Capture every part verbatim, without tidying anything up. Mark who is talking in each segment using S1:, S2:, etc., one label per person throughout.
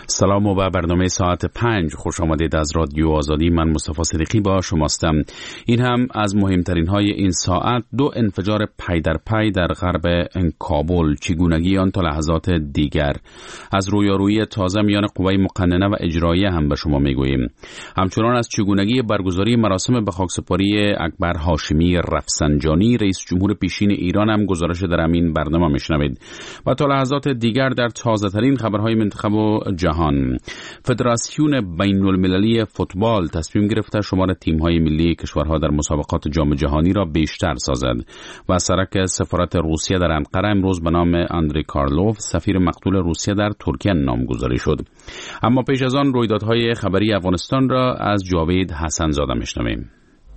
S1: سلام و به برنامه ساعت پنج خوش آمدید از رادیو آزادی. من مصطفی صدیقی با شماستم. این هم از مهمترین های این ساعت: دو انفجار پی در پی در غرب کابل، چگونگی آن تا لحظات دیگر. از رویارویی تازه میان قوای مقننه و اجراییه هم به شما میگوییم. همچنان از چگونگی برگزاری مراسم به خاکسپاری اکبر هاشمی رفسنجانی، رئیس جمهور پیشین ایران، هم گزارش در همین برنامه میشنوید. و تا لحظات دیگر در تازه ترین خبرهای منتخب و جهان. فدراسیون بین المللی فوتبال تصمیم گرفته شمار تیم‌های ملی کشورها در مسابقات جام جهانی را بیشتر سازد و سرک سفارت روسیه در انقره امروز به نام اندری کارلوف، سفیر مقتول روسیه در ترکیه، نامگذاری شد. اما پیش از آن رویدادهای خبری افغانستان را از جاوید حسن زاده میشنویم.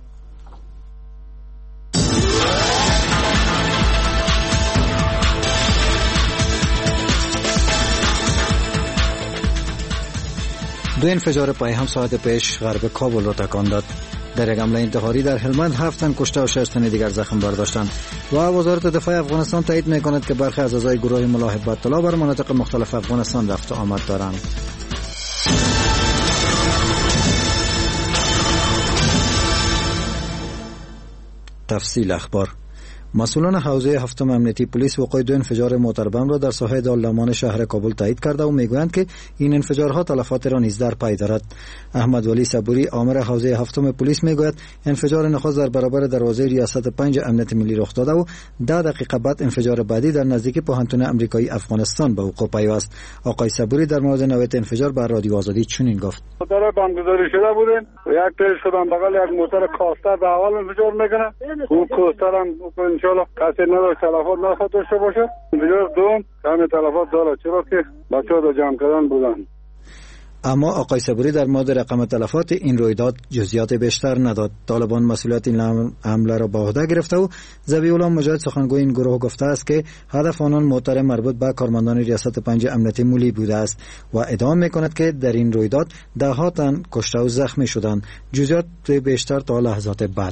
S2: دو انفجار پای هم ساعت پیش غرب کابل را تکان داد. در یک حمله انتحاری در هلمند هفت تن کشته و شش تن دیگر زخم برداشتند. و وزارت دفاع افغانستان تایید می‌کند که برخی از اعضای گروه ملاحبت طلب بر مناطق مختلف افغانستان رفت و آمد دارند. تفصیل اخبار. مسئولان حوزه هفتم امنیتی پلیس وقوع دو انفجار موتر بم را در ساحه دالمان شهر کابل تایید کرده و میگویند که این انفجارها تلفات را نیز در پی دارد. احمد ولی صبوری، آمر حوزه هفتم پلیس، میگوید انفجار نخست در برابر دروازه ریاست پنج امنیت ملی رخ داده و ده دقیقه بعد انفجار بعدی در نزدیکی پوهنتون امریکایی افغانستان به وقوع پیوست. آقای صبوری در مورد نوعیت انفجار بر رادیو آزادی چنین گفت:
S3: موتر بمبگذاری شده بودن، یک تیز شدن بغل یک موتر کاستر به اول انفجار میکنه. اون کاستر هم انشالله کسی نداشت تلفات نخواد داشته باشه. انفجار دوم کمی تلفات داره، چرا که بچه ها در جمع کردن بودن.
S2: اما آقای صبوری در مورد رقم تلفات این رویداد جزئیات بیشتر نداد. طالبان مسئولیت این حمله را به عهده گرفته و ذبیح الله مجاهد، سخنگوی این گروه، گفته است که هدف آنان موتر مربوط به کارمندان ریاست پنج امنیتی ملی بوده است و ادعا میکند که در این رویداد ده ها تن کشته و زخمی شدند. جزئیات بیشتر تا لحظات بعد.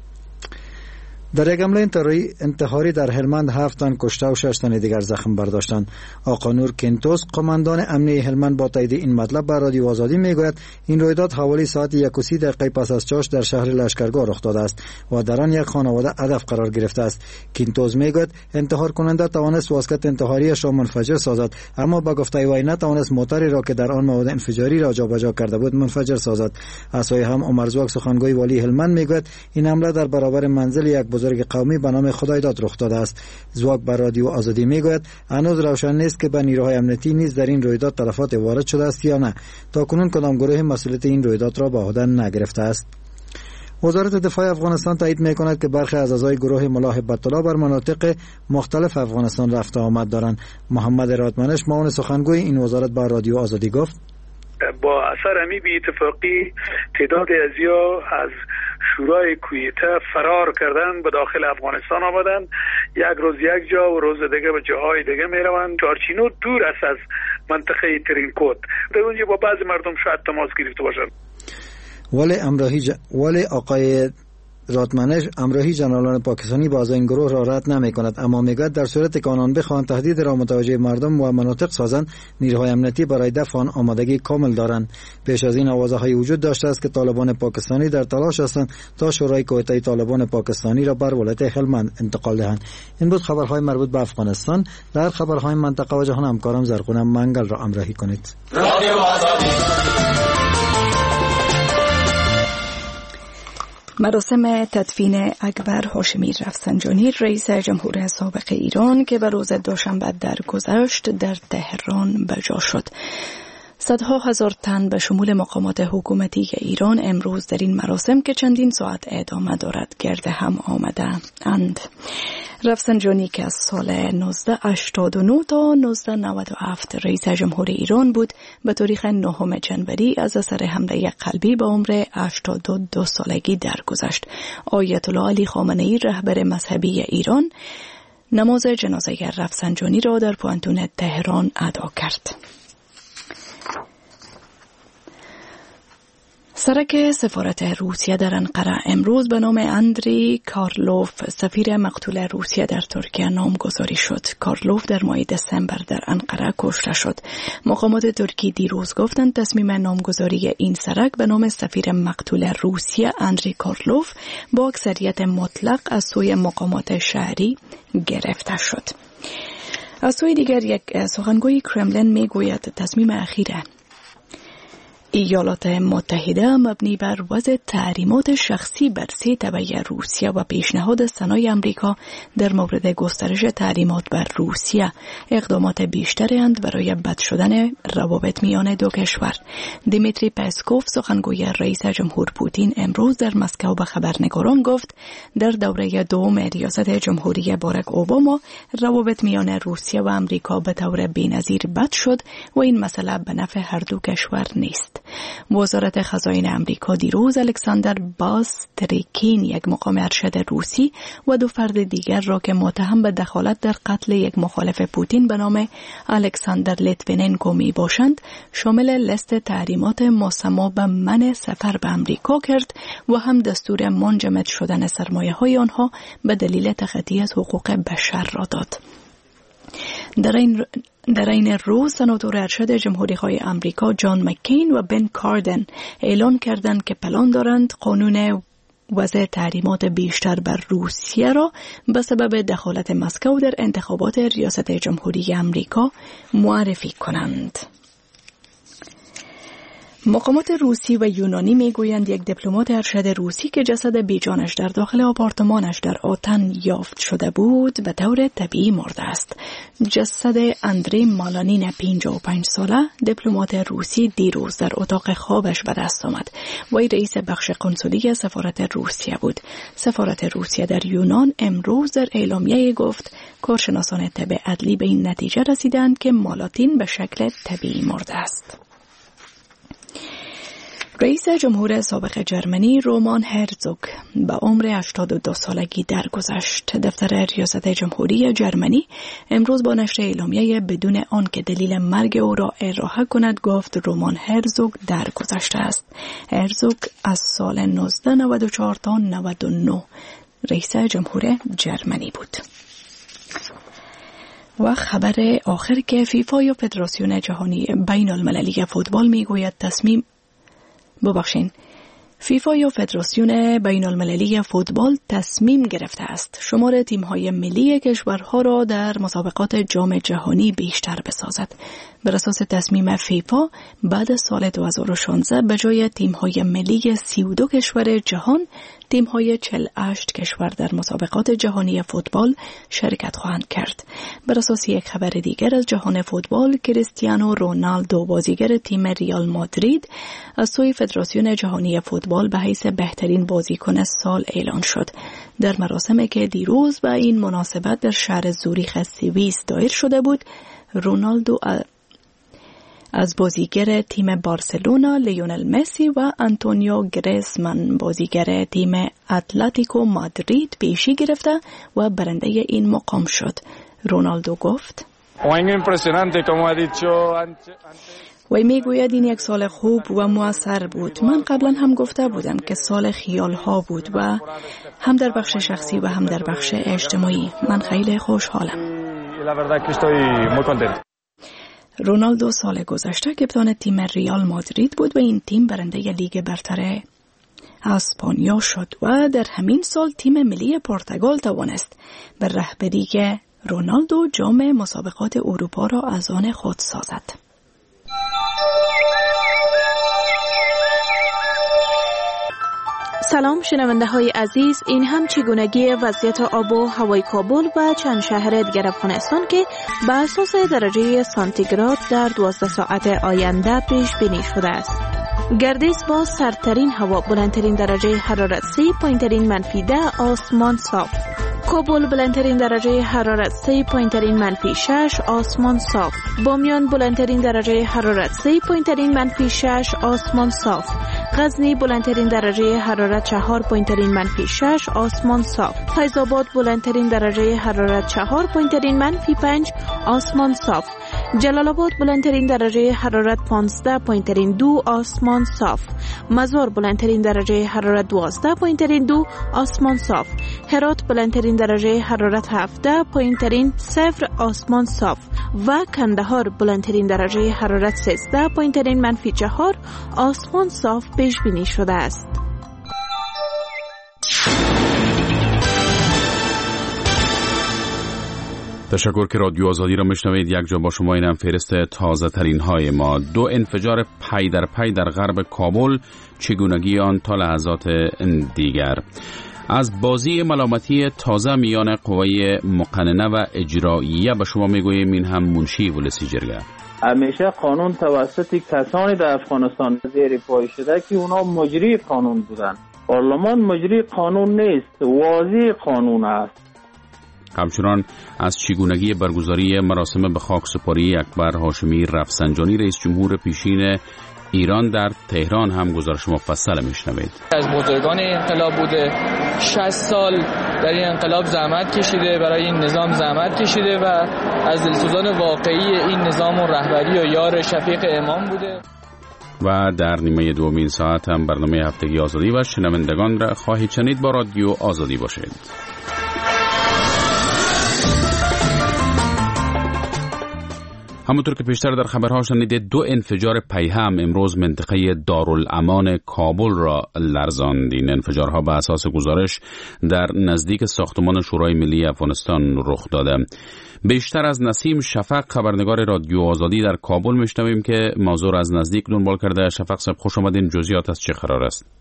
S2: در یک حمله انتحاری در هلمند هفت تن کشته و شش تن دیگر زخم برداشتند. آقا نور کنتوس، قماندان امنی هلمند، با تایید این مطلب بر رادیو آزادی میگوید این رویداد حوالی ساعت یک و سی دقیقه پس از چاش در شهر لشکرگاه رخ داده است و در آن یک خانواده هدف قرار گرفته است. کنتوس میگوید انتحار کننده توانست واسکت انتحاریش را منفجر سازد، اما با گفته وی نتوانست موتری را که در آن مواد انفجاری را جابجا کرده بود منفجر سازد. از سوی هم عمر زواک، سخنگوی والی هلمند، میگوید این حمله در برابر منزل یک بزرگ قومی به نام خدایداد رخ داده است. زواک بر رادیو آزادی میگوید هنوز روشن نیست که به نیروهای امنیتی نیز در این رویداد تلفات وارد شده است یا نه. تاکنون کدام گروه مسئولیت این رویداد را به عهده نگرفته است. وزارت دفاع افغانستان تایید میکند که برخی از اعضای گروه ملاحبت طلب بر مناطق مختلف افغانستان رفت و آمد دارند. محمد رادمنش، معاون سخنگوی این وزارت، بر رادیو آزادی گفت:
S4: با اثر امی بی اتفاقی تعداد ازیا از شورای کویته فرار کردن، به داخل افغانستان آمدن. یک روز یک جا و روز دیگه به جاهای دیگه میروند. چارچینو دور است از منطقه ترینکوت. در اونجا با بعضی مردم شاید تماس گرفته باشن.
S2: ولی امراهی ج... ولی آقای رادمنش امراهی جنرالان پاکستانی باز این گروه را رد نمی کند، اما میگوید در صورت که آنان بخواهند تهدید را متوجه مردم و مناطق سازند، نیروهای امنیتی برای دفع آن آمادگی کامل دارند. پیش از این آوازهایی وجود داشته است که طالبان پاکستانی در تلاش هستند تا شورای کویته طالبان پاکستانی را بر ولایت هلمند انتقال دهند. این بود خبرهای مربوط به افغانستان. در خبرهای منطقه و جهان همکارم زرقونه منگل را همراهی کنید. رادیو آزادی.
S5: مراسم تدفین اکبر هاشمی رفسنجانی، رئیس جمهور سابق ایران، که به روز دوشنبه درگذشت در تهران بجا شد. صدها هزار تن به شمول مقامات حکومتی ایران امروز در این مراسم که چندین ساعت ادامه دارد گرد هم آمده اند. رفسنجانی که از سال نوزده هشتاد و نه تا نوزده نود و هفت رئیس جمهور ایران بود، به تاریخ نهم جنوری از اثر حمله قلبی به عمر هشتاد و دو سالگی درگذشت. آیت الله علی خامنه‌ای، رهبر مذهبی ایران، نماز جنازه رفسنجانی را در پوهنتون تهران ادا کرد. سرک سفارت روسیه در انقره امروز به نام اندری کارلوف سفیر مقتول روسیه در ترکیه نامگذاری شد. کارلوف در ماه دسامبر در انقره کشته شد. مقامات ترکی دیروز گفتند تصمیم نامگذاری این سرک به نام سفیر مقتول روسیه اندری کارلوف با اکثریت مطلق از سوی مقامات شهری گرفته شد. از سوی دیگر یک سخنگوی کرملین میگوید تصمیم اخیره ایالات متحده مبنی بر وضع تحریمات شخصی بر سه تبع روسیه و پیشنهاد سنای امریکا در مورد گسترش تحریمات بر روسیه اقدامات بیشتری اند برای بد شدن روابط میان دو کشور. دیمیتری پسکوف سخنگوی رئیس جمهور پوتین امروز در مسکو به خبرنگاران گفت در دوره دوم ریاست جمهوری باراک اوباما روابط میان روسیه و امریکا به طور بی‌نظیر بد شد و این مسئله به نفع هر دو کشور نیست. وزارت خزاین امریکا دیروز الکساندر باستریکین یک مقام ارشد روسی و دو فرد دیگر را که متهم به دخالت در قتل یک مخالف پوتین به نام الکساندر لیتویننکو می باشند شامل لیست تحریمات مسما به منع سفر به امریکا کرد و هم دستور منجمد شدن سرمایه های آنها به دلیل تخطی از حقوق بشر را داد. در این در این روز سناتور ارشد جمهوری‌خواه امریکا جان مکین و بن کاردن اعلان کردند که پلان دارند قانون وضع تحریمات بیشتر بر روسیه را به سبب دخالت مسکو در انتخابات ریاست جمهوری امریکا معرفی کنند. مقامات روسی و یونانی میگویند یک دیپلمات ارشد روسی که جسد بیجانش در داخل آپارتمانش در آتن یافت شده بود به طور طبیعی مرده است. جسد اندری مالانین پنجاه و پنج ساله دیپلمات روسی دیروز در اتاق خوابش به دست آمد. وی رئیس بخش قنسولی سفارت روسیه بود. سفارت روسیه در یونان امروز در اعلامیه گفت کارشناسان طب عدلی به این نتیجه رسیدند که مالاتین به شکل طبیعی مرده است. رئیس جمهور سابق جرمنی رومان هرزوگ به عمر هشتاد و دو سالگی درگذشت. دفتر ریاست جمهوری جرمنی امروز با نشر اعلامیه بدون آنکه دلیل مرگ او را ارائه کند گفت رومان هرزوگ درگذشته است. هرزوگ از سال نوزده نود و چهار تا نود و نه رئیس جمهور جرمنی بود. و خبر آخر که فیفا یا فدراسیون جهانی بین المللی فوتبال میگوید تصمیم ببخشین فیفا یا فدراسیون بین المللی فوتبال تصمیم گرفته است شمار تیم‌های ملی کشورها را در مسابقات جام جهانی بیشتر بسازد. بر اساس تصمیم فیفا بعد از سال دو هزار و شانزده به جای تیم‌های ملی سی و دو کشور جهان تیم‌های چهل و هشت کشور در مسابقات جهانی فوتبال شرکت خواهند کرد. بر اساس یک خبر دیگر از جهان فوتبال کریستیانو رونالدو بازیگر تیم ریال مادرید از سوی فدراسیون جهانی فوتبال به حیث بهترین بازیکن سال اعلان شد. در مراسمی که دیروز به این مناسبت در شهر زوریخ سوئیس دایر شده بود رونالدو از بازیگر تیم بارسلونا لیونل مسی و آنتونیو گریزمان بازیگر تیم اتلتیکو مادرید پیشی گرفته و برنده این مقام شد. رونالدو گفت وی میگوید این یک سال خوب و موثر بود. من قبلا هم گفته بودم که سال خیال ها بود و هم در بخش شخصی و هم در بخش اجتماعی. من خیلی خوشحالم. رونالدو سال گذشته کپتان تیم ریال مادرید بود و این تیم برنده لیگ برتر اسپانیا شد و در همین سال تیم ملی پرتغال توانست به رهبری رونالدو جام مسابقات اروپا را از آن خود سازد.
S6: سلام شنونده های عزیز، این هم چگونگی وضعیت آب و هوای کابل و چند شهر دیگر افغانستان که بر اساس درجه سانتیگراد در دوازده ساعت آینده پیش بینی شده است. گردش با سردترین هوا، بلندترین درجه حرارت سه، پایینترین منفی ده، آسمان صاف. کابل بلندترین درجه حرارت سه، پایینترین منفی شش، آسمان صاف. بامیان بلندترین درجه حرارت سه، پایینترین منفی شش، آسمان صاف. غزنی بلندترین درجه حرارت چهار، پایینترین منفی شش، آسمان صاف. فیض آباد بلندترین درجه حرارت چهار، پایینترین منفی پنج، آسمان صاف. جلال آباد بلندترین درجه حرارت پانزده پوینت دو آسمان صاف. مزار بلندترین درجه حرارت دوازده پوینت دو آسمان صاف. هرات بلندترین درجه حرارت هفده پوینت صفر آسمان صاف و کندهار بلندترین درجه حرارت سیزده پوینت منفی چهار آسمان صاف پیش بینی شده است.
S1: تشکر که رادیو آزادی را میشنوید. یک جا با شما. اینم فهرست تازه ترین های ما. دو انفجار پی در پی در غرب کابل، چگونگی آن تا لحظات دیگر. از بازی ملامتی تازه میان قوای مقننه و اجراییه به شما میگوییم. این هم منشی ولسی جرگه.
S7: همیشه قانون توسط کسانی در افغانستان زیر پای شده که اونا مجری قانون بودن. پارلمان مجری قانون نیست، واضح قانون است.
S1: همچنان از چگونگی برگزاری مراسم به خاک سپاری اکبر هاشمی رفسنجانی رئیس جمهور پیشین ایران در تهران هم گزارش مفصل میشنوید.
S8: از بزرگان انقلاب بوده، شصت سال در این انقلاب زحمت کشیده، برای این نظام زحمت کشیده و از دلسوزان واقعی این نظام و رهبری و یار شفیق امام بوده.
S1: و در نیمه دومین ساعت هم برنامه هفتگی آزادی و شنوندگان را خواهید شنید. با رادیو آزادی باشید. همونطور که پیشتر در خبرها شنیدید، دو انفجار پیهم امروز منطقه دارالامان کابل را لرزاند. این انفجارها به اساس گزارش در نزدیک ساختمان شورای ملی افغانستان رخ داده. بیشتر از نسیم شفق، خبرنگار رادیو آزادی در کابل، میشنویم که موضوع از نزدیک دنبال کرده. شفق صاحب خوش آمدین. جزئیات از چه قرار است؟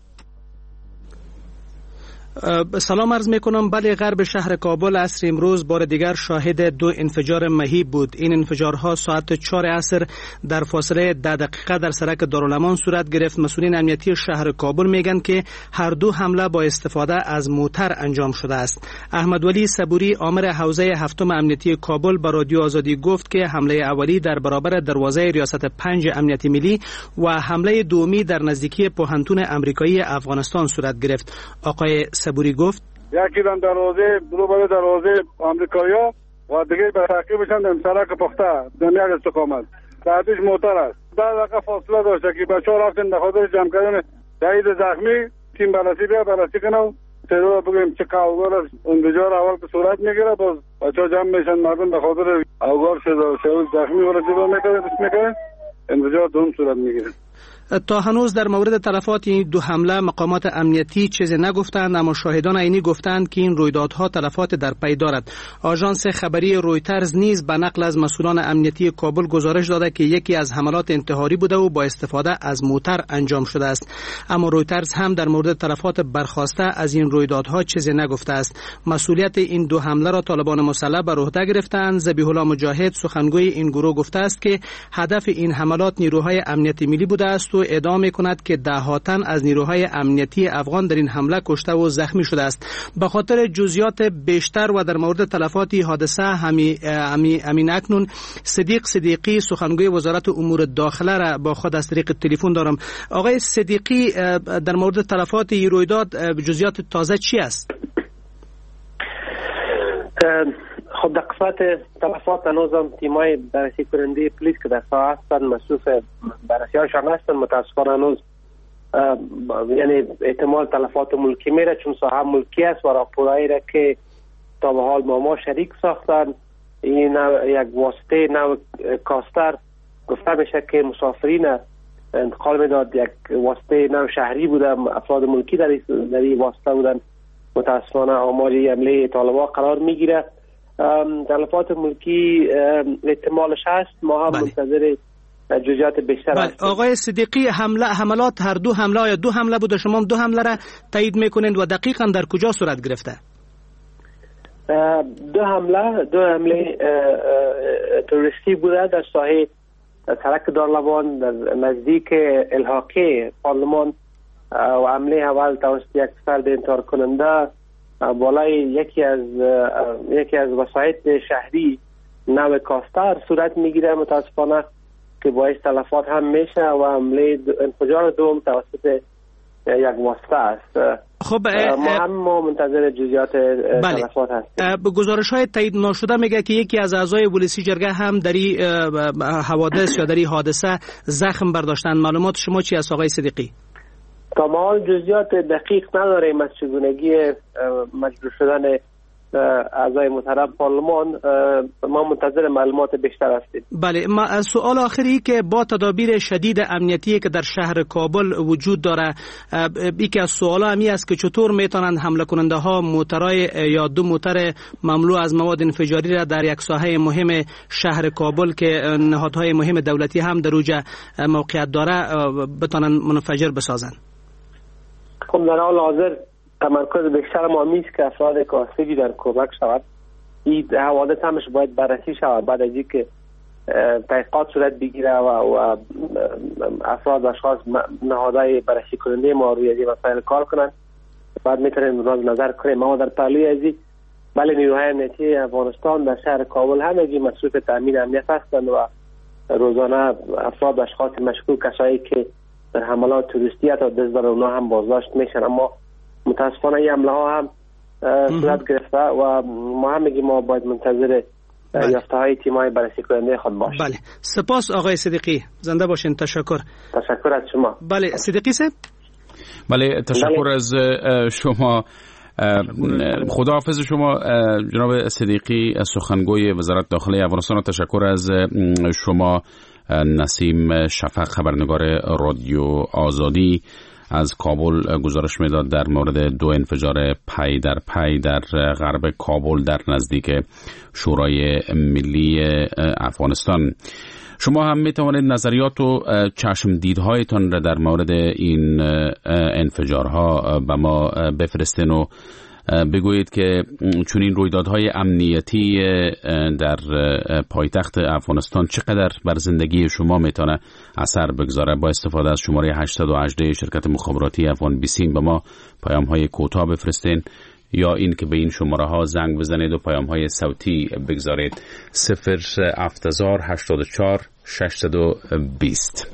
S9: سلام عرض میکنم. بله، غرب شهر کابل عصر امروز بار دیگر شاهد دو انفجار مهیب بود. این انفجارها ساعت چهار عصر در فاصله ده دقیقه در سرک دارالامان صورت گرفت. مسئولین امنیتی شهر کابل میگن که هر دو حمله با استفاده از موتر انجام شده است. احمد ولی صبوری، آمر حوزه هفتم امنیتی کابل، با رادیو آزادی گفت که حمله اولی در برابر دروازه ریاست پنج امنیتی ملی و حمله دومی در نزدیکی پوهنتون آمریکایی افغانستان صورت گرفت. آقای صبوری گفت
S3: یکی دم دروازه برو برای دروازه آمریکایا و دیگه به تعقیبشان در سرک پخته دنیا استقامت بعدش موتر است. در دقیقه فاصله داشته که بچه ها رفتن به خاطر جمع کردن شهید زخمی. تیم بلسی بیا بلسی کنم تعداد بگیم چه اوگار است. انفجار اول به صورت میگیره، باز بچه ها جمع میشن، مردم به خاطر اوگار شده شهید زخمی بلسی با میکنه، انفجار دوم صورت میگیره.
S9: تا هنوز در مورد تلفات این دو حمله مقامات امنیتی چیزی نگفتند، اما شاهدان عینی گفتند که این رویدادها تلفات در پی دارد. آژانس خبری رویترز نیز به نقل از مسئولان امنیتی کابل گزارش داده که یکی از حملات انتحاری بوده و با استفاده از موتر انجام شده است. اما رویترز هم در مورد تلفات برخاسته از این رویدادها چیزی نگفته است. مسئولیت این دو حمله را طالبان مسلح بر عهده گرفتند. ذبیح الله مجاهد، سخنگوی این گروه، گفته است که هدف این حملات نیروهای امنیتی ملی بوده است و ادعا می‌کند که ده تن از نیروهای امنیتی افغان در این حمله کشته و زخمی شده است. به خاطر جزئیات بیشتر و در مورد تلفات حادثه همین همی همین اکنون صدیق صدیقی، سخنگوی وزارت امور داخله را با خود از طریق تلفن دارم. آقای صدیقی، در مورد تلفات این رویداد جزئیات تازه چی است؟
S10: خب در قسمت تلفات هنوزم تیمای بررسی کننده پلیس که در ساحه هستند مصروف بررسی هاشان هستند. متاسفانه هنوز یعنی احتمال تلفات ملکی میره چون ساحه ملکی است و راپورایی را که تا به حال ما ما شریک ساختن این یک واسطه نو کاستر گفته میشه که مسافرین انتقال میداد، یک واسطه نو شهری بوده، افراد ملکی در این واسطه بودن. متاسفانه آماری حمله طالبان قرار میگیره. تلفات ملکی احتمالش هست، ما هم منتظر جزئیات بیشتر هستیم.
S9: آقای صدیقی، حمله حملات هر دو حمله یا دو حمله بوده، شما دو حمله را تایید میکنید و دقیقاً در کجا صورت گرفته؟
S10: دو حمله دو حمله تروریستی بوده در ساحه سرک دارالامان در نزدیک الحاقه پارلمان و حمله اول توسط یک فرد انتحار کننده بالای یکی از یکی از وسایط شهری نو کاستر صورت میگیره متاسفانه که باعث تلفات هم میشه و حمله انفجار دوم توسط یک واسطه است.
S9: خب
S10: ما هم ما منتظر جزئیات تلفات هستیم.
S9: به گزارش های تایید نشده میگه که یکی از اعضای ولسی جرگه هم در این حوادث یا در این حادثه زخم برداشتن. معلومات شما چی است آقای صدیقی؟
S10: تا ما حال جزئیات دقیق نداریم از چگونگی مجبور شدن اعضای محترم پارلمان. ما منتظر معلومات بیشتر هستیم.
S9: بله، ما سوال آخری که با تدابیر شدید امنیتی که در شهر کابل وجود داره، یکی از سوالا همی است که چطور میتونند حمله کننده ها موترای یا دو موتر مملو از مواد انفجاری را در یک ساحه مهم شهر کابل که نهادهای مهم دولتی هم در اوجه موقعیت داره بتونن منفجر بسازن؟
S10: خب در حال حاضر تمرکز بیشتر ما میست که افراد کاسبی در کمک شود. این حوادث همش باید بررسی شود بعد از اینکه تحقیقات صورت بگیره و, و افراد اشخاص نهادهای بررسی کننده ما روی از این مسائل کار کنند. بعد میتونیم راز نظر کنیم. ما در پهلوی از این بله نیروهای امنیتی افغانستان در شهر کابل همگی مصروف تامین امنیت هستند و روزانه افراد و اشخاص مشکوک کسایی که در حملات توریستی یا دزد اونا هم بازداشت میشن. اما متاسفانه این حمله ها هم صورت گرفته و ما هم میگیم ما باید منتظر یافته های تیمای بررسی کننده خود باشیم.
S9: بله، سپاس آقای صدیقی، زنده باشین. تشکر.
S10: تشکر از شما.
S9: بله صدیقی صاحب.
S1: بله تشکر بله. از شما. خداحافظ شما جناب صدیقی، سخنگوی وزارت داخلی افغانستان، و تشکر از شما نسیم شفق، خبرنگار رادیو آزادی از کابل گزارش میداد در مورد دو انفجار پی در پی در غرب کابل در نزدیک شورای ملی افغانستان. شما هم می توانید نظریات و چشم دیدهایتان را در مورد این انفجارها به ما بفرستین و بگویید که چون این رویدادهای امنیتی در پایتخت افغانستان چقدر بر زندگی شما میتونه اثر بگذاره. با استفاده از شماره هشت یک هشت شرکت مخابراتی افغان بیسیم به ما پیام های کوتاه بفرستین یا این که به این شماره ها زنگ بزنید و پیام های صوتی بگذارید. صفر هفتاد هشتاد و چهار ششصد و بیست.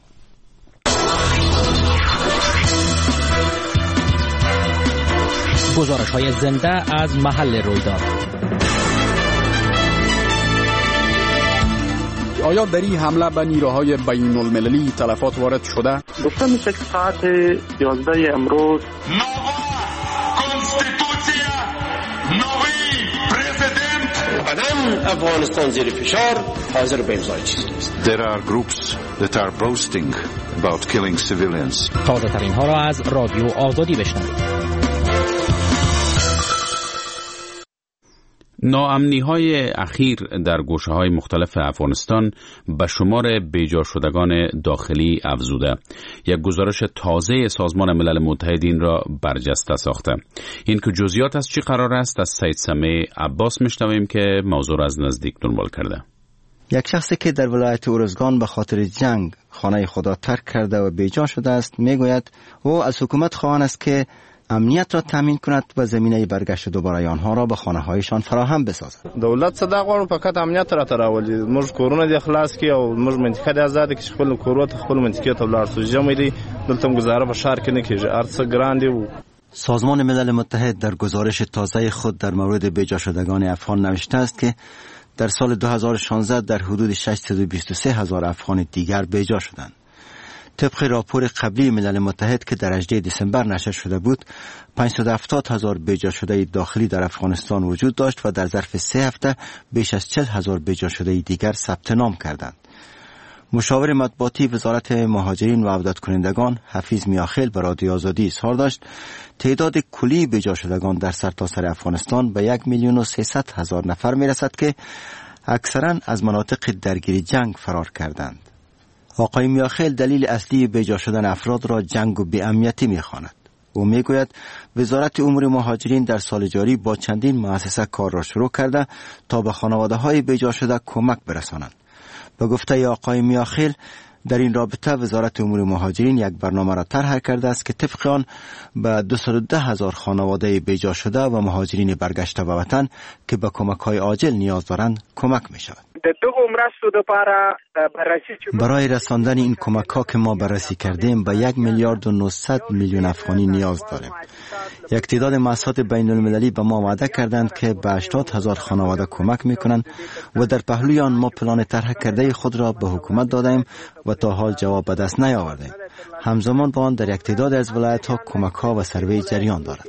S11: گزارش های زنده از محل رویداد.
S12: آیا در این حمله به نیروهای بین المللی تلفات وارد شده؟
S13: گفتم میشه که ساعت یازده امروز
S14: افغانستان زیر فشار حاضر به امضای چیزی است.
S15: There are groups that are boasting about killing civilians.
S11: تازه ترین ها را از رادیو آزادی بشنوید.
S1: ناامنی های اخیر در گوشه های مختلف افغانستان به شمار بیجا شدگان داخلی افزوده. یک گزارش تازه سازمان ملل متحد این را برجسته ساخته. این که جزئیات از چی قرار است از سید سمیع عباس میشنویم که موضوع را از نزدیک دنبال کرده.
S16: یک شخصی که در ولایت ارزگان به خاطر جنگ خانه خود ترک کرده و بیجا شده است میگوید او از حکومت خواهان است که امنیت را تامین کند و زمینه برگشت دوباره آنها را به خانه هایشان فراهم بسازد.
S17: دولت صدا غواړو فقط امنیت را تراولي موږ کورونه د اخلاص کی او موږ منطقه د آزاد کی خپل کورو ته خپل منطقه ته ولاړ سو جمع دي دلته گزاره به شهر کې نه کیږي ارڅ ګران دی.
S16: سازمان ملل متحد در گزارش تازه خود در مورد بیجا شدگان افغان نوشته است که در سال دو هزار و شانزده در حدود ششصد و بیست و سه هزار افغان دیگر بیجا شدند. طبق راپور قبلی ملل متحد که در هجدهم دسامبر نشر شده بود، پانصد و هفتاد هزار بیجا شده داخلی در افغانستان وجود داشت و در ظرف سه هفته بیش از چهل هزار بیجا شده دیگر ثبت نام کردند. مشاور مطبوعاتی وزارت مهاجرین و عودت کنندگان حفیظ میاخیل به رادیو آزادی اظهار داشت تعداد کلی بیجا شدگان در سرتاسر افغانستان به یک میلیون و سیصد هزار نفر میرسد که اکثرا از مناطق درگیر جنگ فرار کردند. آقای میاخیل دلیل اصلی بیجا شدن افراد را جنگ و بی‌امنیتی می‌خواند. او میگوید وزارت امور مهاجرین در سال جاری با چندین مؤسسه کار را شروع کرده تا به خانواده‌های بیجا شده کمک برسانند. به گفته آقای میاخیل در این رابطه وزارت امور مهاجرین یک برنامه را طرح کرده است که طبق آن به دویست و ده هزار خانواده بیجا شده و مهاجرین برگشته به وطن که به کمک‌های عاجل نیاز دارند کمک می‌شود.
S18: د دغه مرستو لپاره
S16: برای رساندن این کمک ها که ما بررسی کردیم به یک میلیارد و نهصد میلیون افغانی نیاز داریم. یک تعداد مؤسسات بین المللی به ما وعده کردند که به هشتاد هزار خانواده کمک میکنند و در پهلوی آن ما پلان طرح کرده خود را به حکومت دادیم و تا حال جواب به دست نیاوردیم. همزمان با آن در یک تعداد از ولایت ها کمک ها و سروی جریان دارد.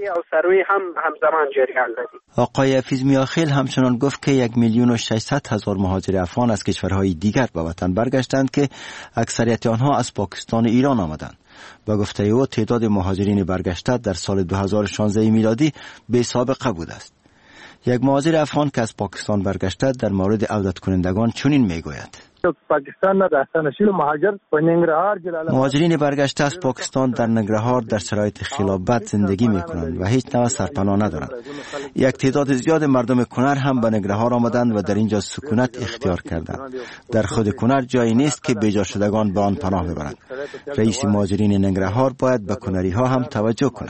S16: آقای حفیظ میاخیل همچنان گفت که یک میلیون و ششصد هزار مهاجر افغان از کشورهای دیگر به وطن برگشتند که اکثریت آنها از پاکستان و ایران آمدند. با گفته او تعداد مهاجرین برگشته در سال دو هزار و شانزده میلادی بی سابقه بود است. یک مهاجر افغان که از پاکستان برگشته در مورد عودت کنندگان چنین میگوید: مهاجرین برگشته از پاکستان در ننگرهار در شرایط خیلی بد زندگی میکنند و هیچ نوع سرپناه ندارند. یک تعداد زیاد مردم کنر هم به ننگرهار آمدند و در اینجا سکونت اختیار کردند. در خود کنر جایی نیست که بیجا شدگان به آن پناه ببرند. رئیس مهاجرین ننگرهار باید به کنری ها هم توجه کند.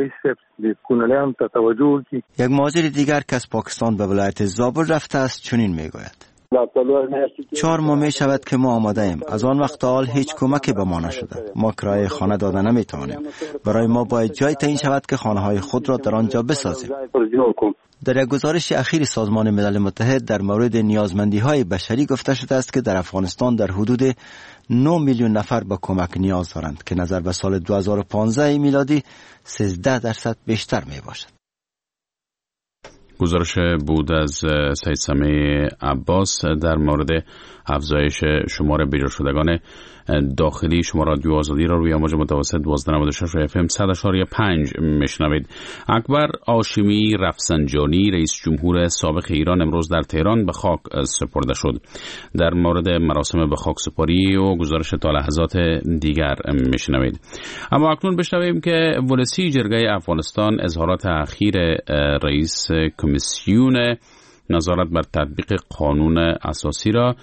S16: یک مهاجر دیگر که از پاکستان به ولایت زابل رفته است چنین میگوید: چهار ماه می شود که ما آمده ایم. از آن وقت حال هیچ کمکی به ما نشده. ما کرایه خانه داده نمی توانیم. برای ما باید جای تعیین شود که خانه های خود را در آنجا بسازیم. در یک گزارش اخیر سازمان ملل متحد در مورد نیازمندی های بشری گفته شده است که در افغانستان در حدود نه میلیون نفر به کمک نیاز دارند که نظر به سال دو هزار و پانزده میلادی سیزده درصد بیشتر می باشد.
S1: گزارش بود از سید سمیع عباس در مورد افزایش شمار بیجا شدگان داخلی. شما رادیو آزادی را روی امواج متوسط دوازده نود و شش اف ام صد و پنج میشنوید. اکبر هاشمی رفسنجانی رئیس جمهور سابق ایران امروز در تهران به خاک سپرده شد. در مورد مراسم به خاک سپاری و گزارش تا لحظات دیگر میشنوید. اما اکنون بشنویم که ولسی جرگه افغانستان اظهارات اخیر رئیس کمیسیون نظارت بر تطبیق قانون اساسی را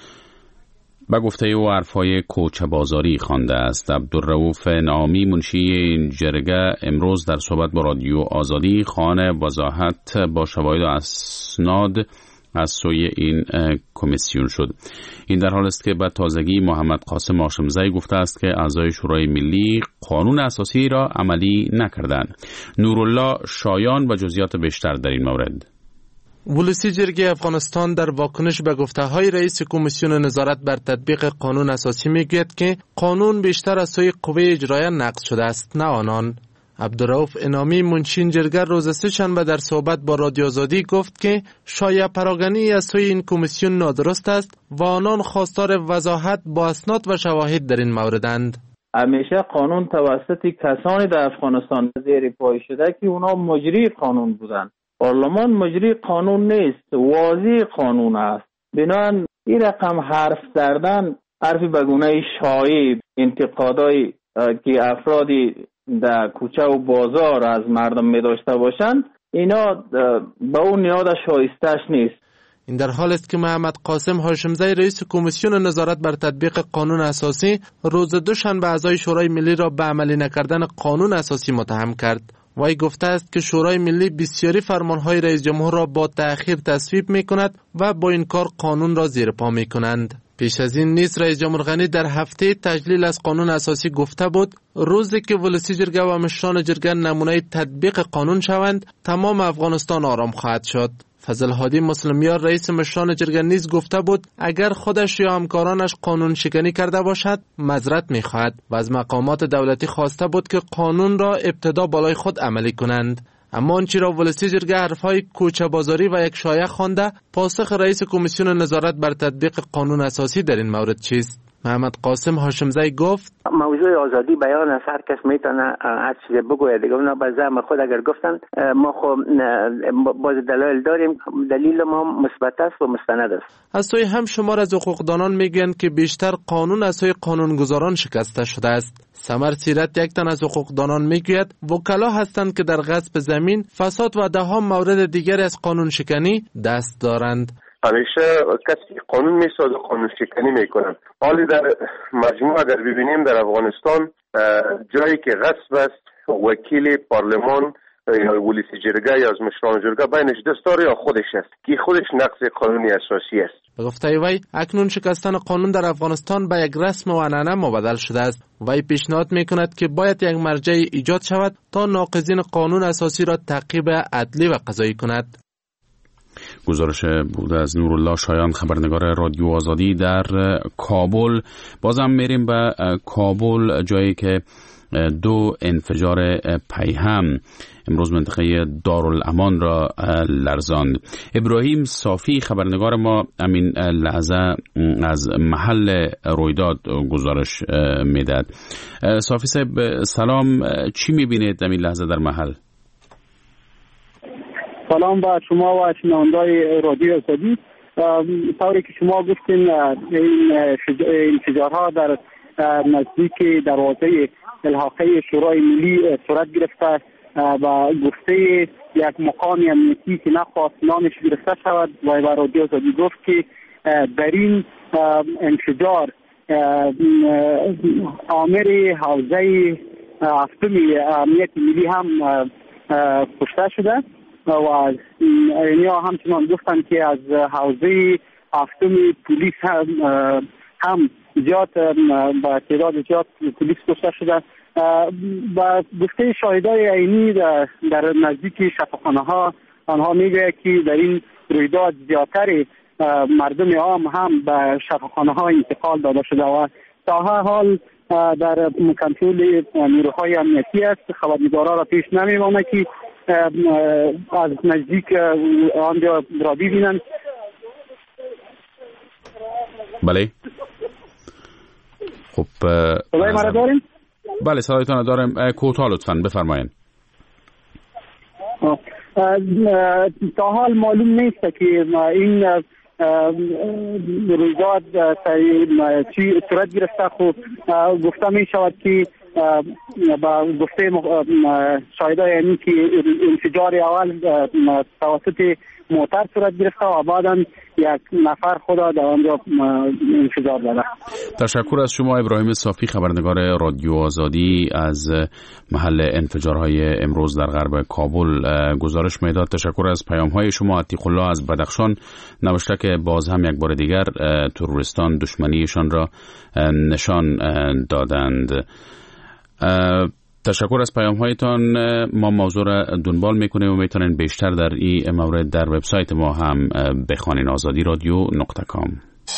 S1: به گفته او حرفای کوچه بازاری خوانده است. عبدالرؤوف نامی منشی این جرگه امروز در صحبت با رادیو آزادی خواهان وضاحت با شواهد و اسناد از سوی این کمیسیون شد. این در حال است که به تازگی محمد قاسم هاشمزی گفته است که اعضای شورای ملی قانون اساسی را عملی نکردند. نورالله شایان و جزئیات بیشتر در این مورد.
S18: ولسی جرگه افغانستان در واکنش به گفته‌های رئیس کمیسیون نظارت بر تطبیق قانون اساسی میگوید که قانون بیشتر از سوی قوه اجرایه نقض شده است نه آنان. عبدالرؤوف انامی منشین جرگه روز سه شنبه در صحبت با رادیو آزادی گفت که شایعه پراکنی از سوی این کمیسیون نادرست است و آنان خواستار وضاحت با اسناد و شواهد در این موردند.
S7: همیشه قانون توسط کسانی در افغانستان زیر پای شده که اونا مجری قانون بودند. پارلمان مجری قانون نیست، واضح قانون است. بنابراین این رقم حرف زدن حرفی به گونه شایع انتقادای که افرادی در کوچه و بازار از مردم می داشته باشند اینا به اون نیاد شایستش نیست.
S18: این در حال است که محمد قاسم هاشمزی رئیس کمیسیون نظارت بر تطبیق قانون اساسی روز دوشنبه اعضای شورای ملی را به عملی نکردن قانون اساسی متهم کرد. وی گفته است که شورای ملی بسیاری فرمانهای رئیس جمهور را با تأخیر تصویب می کند و با این کار قانون را زیر پا می کنند. پیش از این نیز رئیس جمهور غنی در هفته تجلیل از قانون اساسی گفته بود روزی که ولسی جرگه و مشران جرگه نمونه تطبیق قانون شوند تمام افغانستان آرام خواهد شد. فضل هادی مسلمیار رئیس مشران جرگه نیز گفته بود اگر خودش یا همکارانش قانون شکنی کرده باشد معذرت می‌خواهد و از مقامات دولتی خواسته بود که قانون را ابتدا بالای خود عملی کنند. اما آنچه را ولسی جرگه حرفهای کوچه بازاری و یک شایعه خوانده، پاسخ رئیس کمیسیون نظارت بر تطبیق قانون اساسی در این مورد چیست؟ محمد قاسم هاشمزی گفت
S19: موضوع آزادی بیان از هر کس میتونه هر چیزی بگوید. دیگه اونا به زعم خود اگر گفتن ما خب باز دلایل داریم، دلیل ما مثبت است و مستند است.
S18: از سوی هم شمار از حقوقدانان میگن که بیشتر قانون از سوی قانونگذاران شکسته شده است. سمر سیرت یک تن از حقوقدانان میگوید وکلا هستند که در غصب زمین، فساد و ده ها مورد دیگر از قانون شکنی دست دارند.
S20: همیشه کسی که قانون میسازه قانون شکنی میکنن. حالی در مجموع اگر ببینیم در افغانستان جایی که غصب است وکیل پارلمان یا ولیس جرگه یا از مشران جرگه بینش دستور یا خودش است که خودش نقض قانونی اساسی است.
S18: به گفته وی اکنون شکستن قانون در افغانستان به یک رسم و عنعنه مبدل شده است. وی پیشنهاد میکند که باید یک مرجع ایجاد شود تا ناقضین قانون اساسی را تعقیب عدلی و قضایی کند.
S1: گزارش بود از نورالله شایان، خبرنگار رادیو آزادی در کابل. بازم میریم به کابل، جایی که دو انفجار پیهم امروز منطقه دارالامان را لرزاند. ابراهیم صافی خبرنگار ما امین لحظه از محل رویداد گزارش میداد. صافی صاحب سلام، چی میبینید امین لحظه در محل؟
S21: سلام با شما و شنوندگان رادیو آزادی. طوری که شما گفتین این انفجارها در نزدیک دروازه الحاقه شورای ملی صورت گرفته و گفته یک مقام امنیتی که نخواست نامش گرفته شود و با رادیو آزادی گفت که در این انفجار آمر حوزه هفتمی امنیت ملی هم کشته شده و اینها همچنان گفتن که از حوزه هفتمی پلیس هم هم زیاد با تعداد زیاد پلیس کشته شده. با گفته شاهدای عینی در, در نزدیک شفاخانه ها آنها میگه که در این رویداد زیادتر مردم عام هم به شفاخانه ها انتقال داده شده و تا حال در کنترل نیروهای امنیتی است. خبرنگارا را پیش نمیمانه که از نزدیک آنجا را ببینند.
S1: بله خب
S21: صدای مرا داریم؟
S1: بله صدایتان دارم، کوتاه لطفاً بفرمایید.
S21: تا حال معلوم نیست که این رویداد چی صورت گرفته. خب گفته می شود که با گفته شاهدای یعنی که انفجار اول توسط موتر صورت گرفته و بعدا یک نفر خدا در آنجا انفجار داده.
S1: تشکر از شما ابراهیم صافی، خبرنگار رادیو آزادی از محل انفجارهای امروز در غرب کابل گزارش میداد. تشکر از پیام‌های شما. عتیق الله از بدخشان نوشته که باز هم یک بار دیگر تروریستان دشمنیشان را نشان دادند. تشکر از پیام هایتان. ما موضوع را دنبال میکنیم و میتونین بیشتر در این مورد در وبسایت ما هم بخوانین، آزادی رادیو نقطه کام.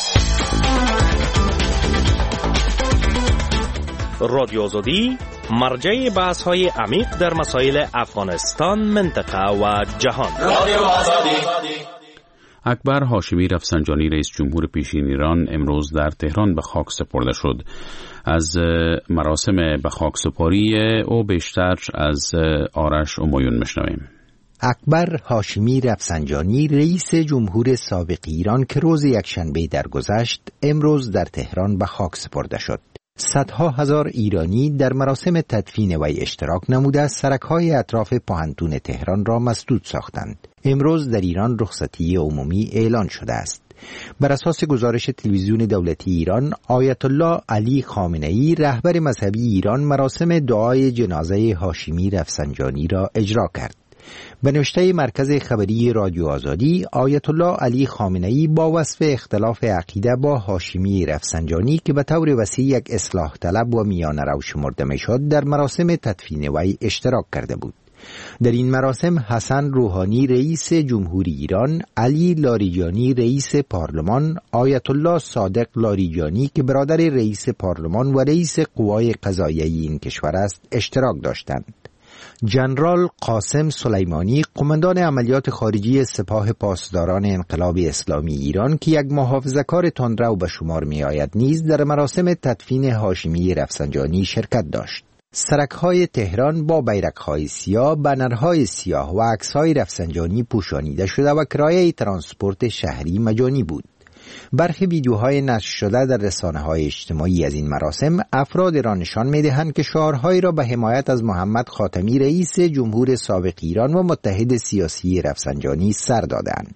S11: رادیو آزادی مرجع بحث های عمیق در مسائل افغانستان، منطقه و جهان. رادیو آزادی.
S1: اکبر هاشمی رفسنجانی رئیس جمهور پیشین ایران امروز در تهران به خاک سپرده شد. از مراسم به خاک سپاری او بیشتر از آرش امایون میشنویم.
S22: اکبر هاشمی رفسنجانی رئیس جمهور سابق ایران که روز یکشنبه درگذشت امروز در تهران به خاک سپرده شد. صدها هزار ایرانی در مراسم تدفین وی اشتراک نموده سرک‌های اطراف پوهنتون تهران را مسدود ساختند. امروز در ایران رخصتی عمومی اعلان شده است. بر اساس گزارش تلویزیون دولتی ایران، آیت الله علی خامنه‌ای رهبر مذهبی ایران مراسم دعای جنازه هاشمی رفسنجانی را اجرا کرد. به نوشته مرکز خبری رادیو آزادی، آیت الله علی خامنه‌ای با وصف اختلاف عقیده با هاشمی رفسنجانی که به طور وسیع یک اصلاح طلب و میانه رو شمرده میشد در مراسم تدفین وی اشتراک کرده بود. در این مراسم حسن روحانی رئیس جمهوری ایران، علی لاریجانی رئیس پارلمان، آیت الله صادق لاریجانی که برادر رئیس پارلمان و رئیس قوای قضاییه این کشور است اشتراک داشتند. جنرال قاسم سلیمانی قماندان عملیات خارجی سپاه پاسداران انقلاب اسلامی ایران که یک محافظه‌کار تندرو به شمار می آید نیز در مراسم تدفین هاشمی رفسنجانی شرکت داشت. سرک‌های تهران با بیرق‌های سیاه، بنرهای سیاه و عکس‌های رفسنجانی پوشانیده شده و کرایه ترانسپورت شهری مجانی بود. برخی ویدیوهای نشر شده در رسانه‌های اجتماعی از این مراسم افراد را نشان می‌دهند که شعارهایی را به حمایت از محمد خاتمی رئیس جمهور سابق ایران و متحد سیاسی رفسنجانی سر دادند.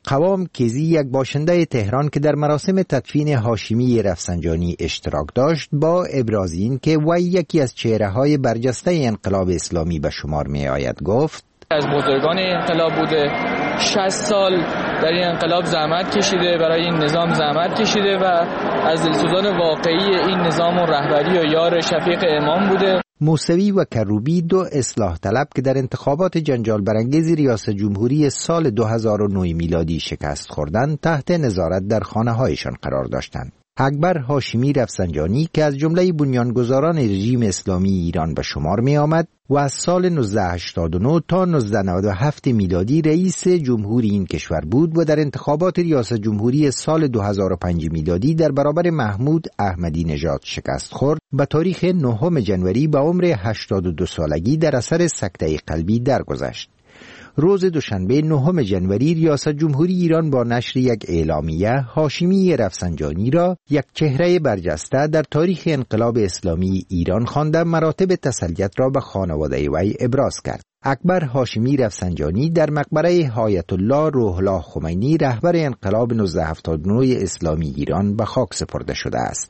S22: قوام کیزی یک باشنده تهران که در مراسم تدفین هاشمی رفسنجانی اشتراک داشت با ابراز این که وی یکی از چهره‌های برجسته انقلاب اسلامی به شمار می آید گفت
S8: از بزرگان انقلاب بوده، شصت سال در این انقلاب زحمت کشیده، برای این نظام زحمت کشیده و از دلسوزان واقعی این نظام و رهبری و یار شفیق امام بوده.
S22: موسوی و کروبی دو اصلاح طلب که در انتخابات جنجال برانگیز ریاست جمهوری سال دو هزار و نه میلادی شکست خوردند تحت نظارت در خانه‌هایشان قرار داشتند. اکبر هاشمی رفسنجانی که از جمله بنیانگذاران رژیم اسلامی ایران به شمار می آمد و از سال نوزده هشتاد و نه تا نوزده نود و هفت میلادی رئیس جمهوری این کشور بود و در انتخابات ریاست جمهوری سال دو هزار و پنج میلادی در برابر محمود احمدی نژاد شکست خورد، به تاریخ نهم ژانویه به عمر هشتاد و دو سالگی در اثر سکته قلبی درگذشت. روز دوشنبه نهم ژانویه ریاست جمهوری ایران با نشر یک اعلامیه هاشمی رفسنجانی را یک چهره برجسته در تاریخ انقلاب اسلامی ایران خوانده مراتب تسلیت را به خانواده وی ابراز کرد. اکبر هاشمی رفسنجانی در مقبره آیت الله روح الله خمینی رهبر انقلاب نوزده هفتاد و نه اسلامی ایران به خاک سپرده شده است.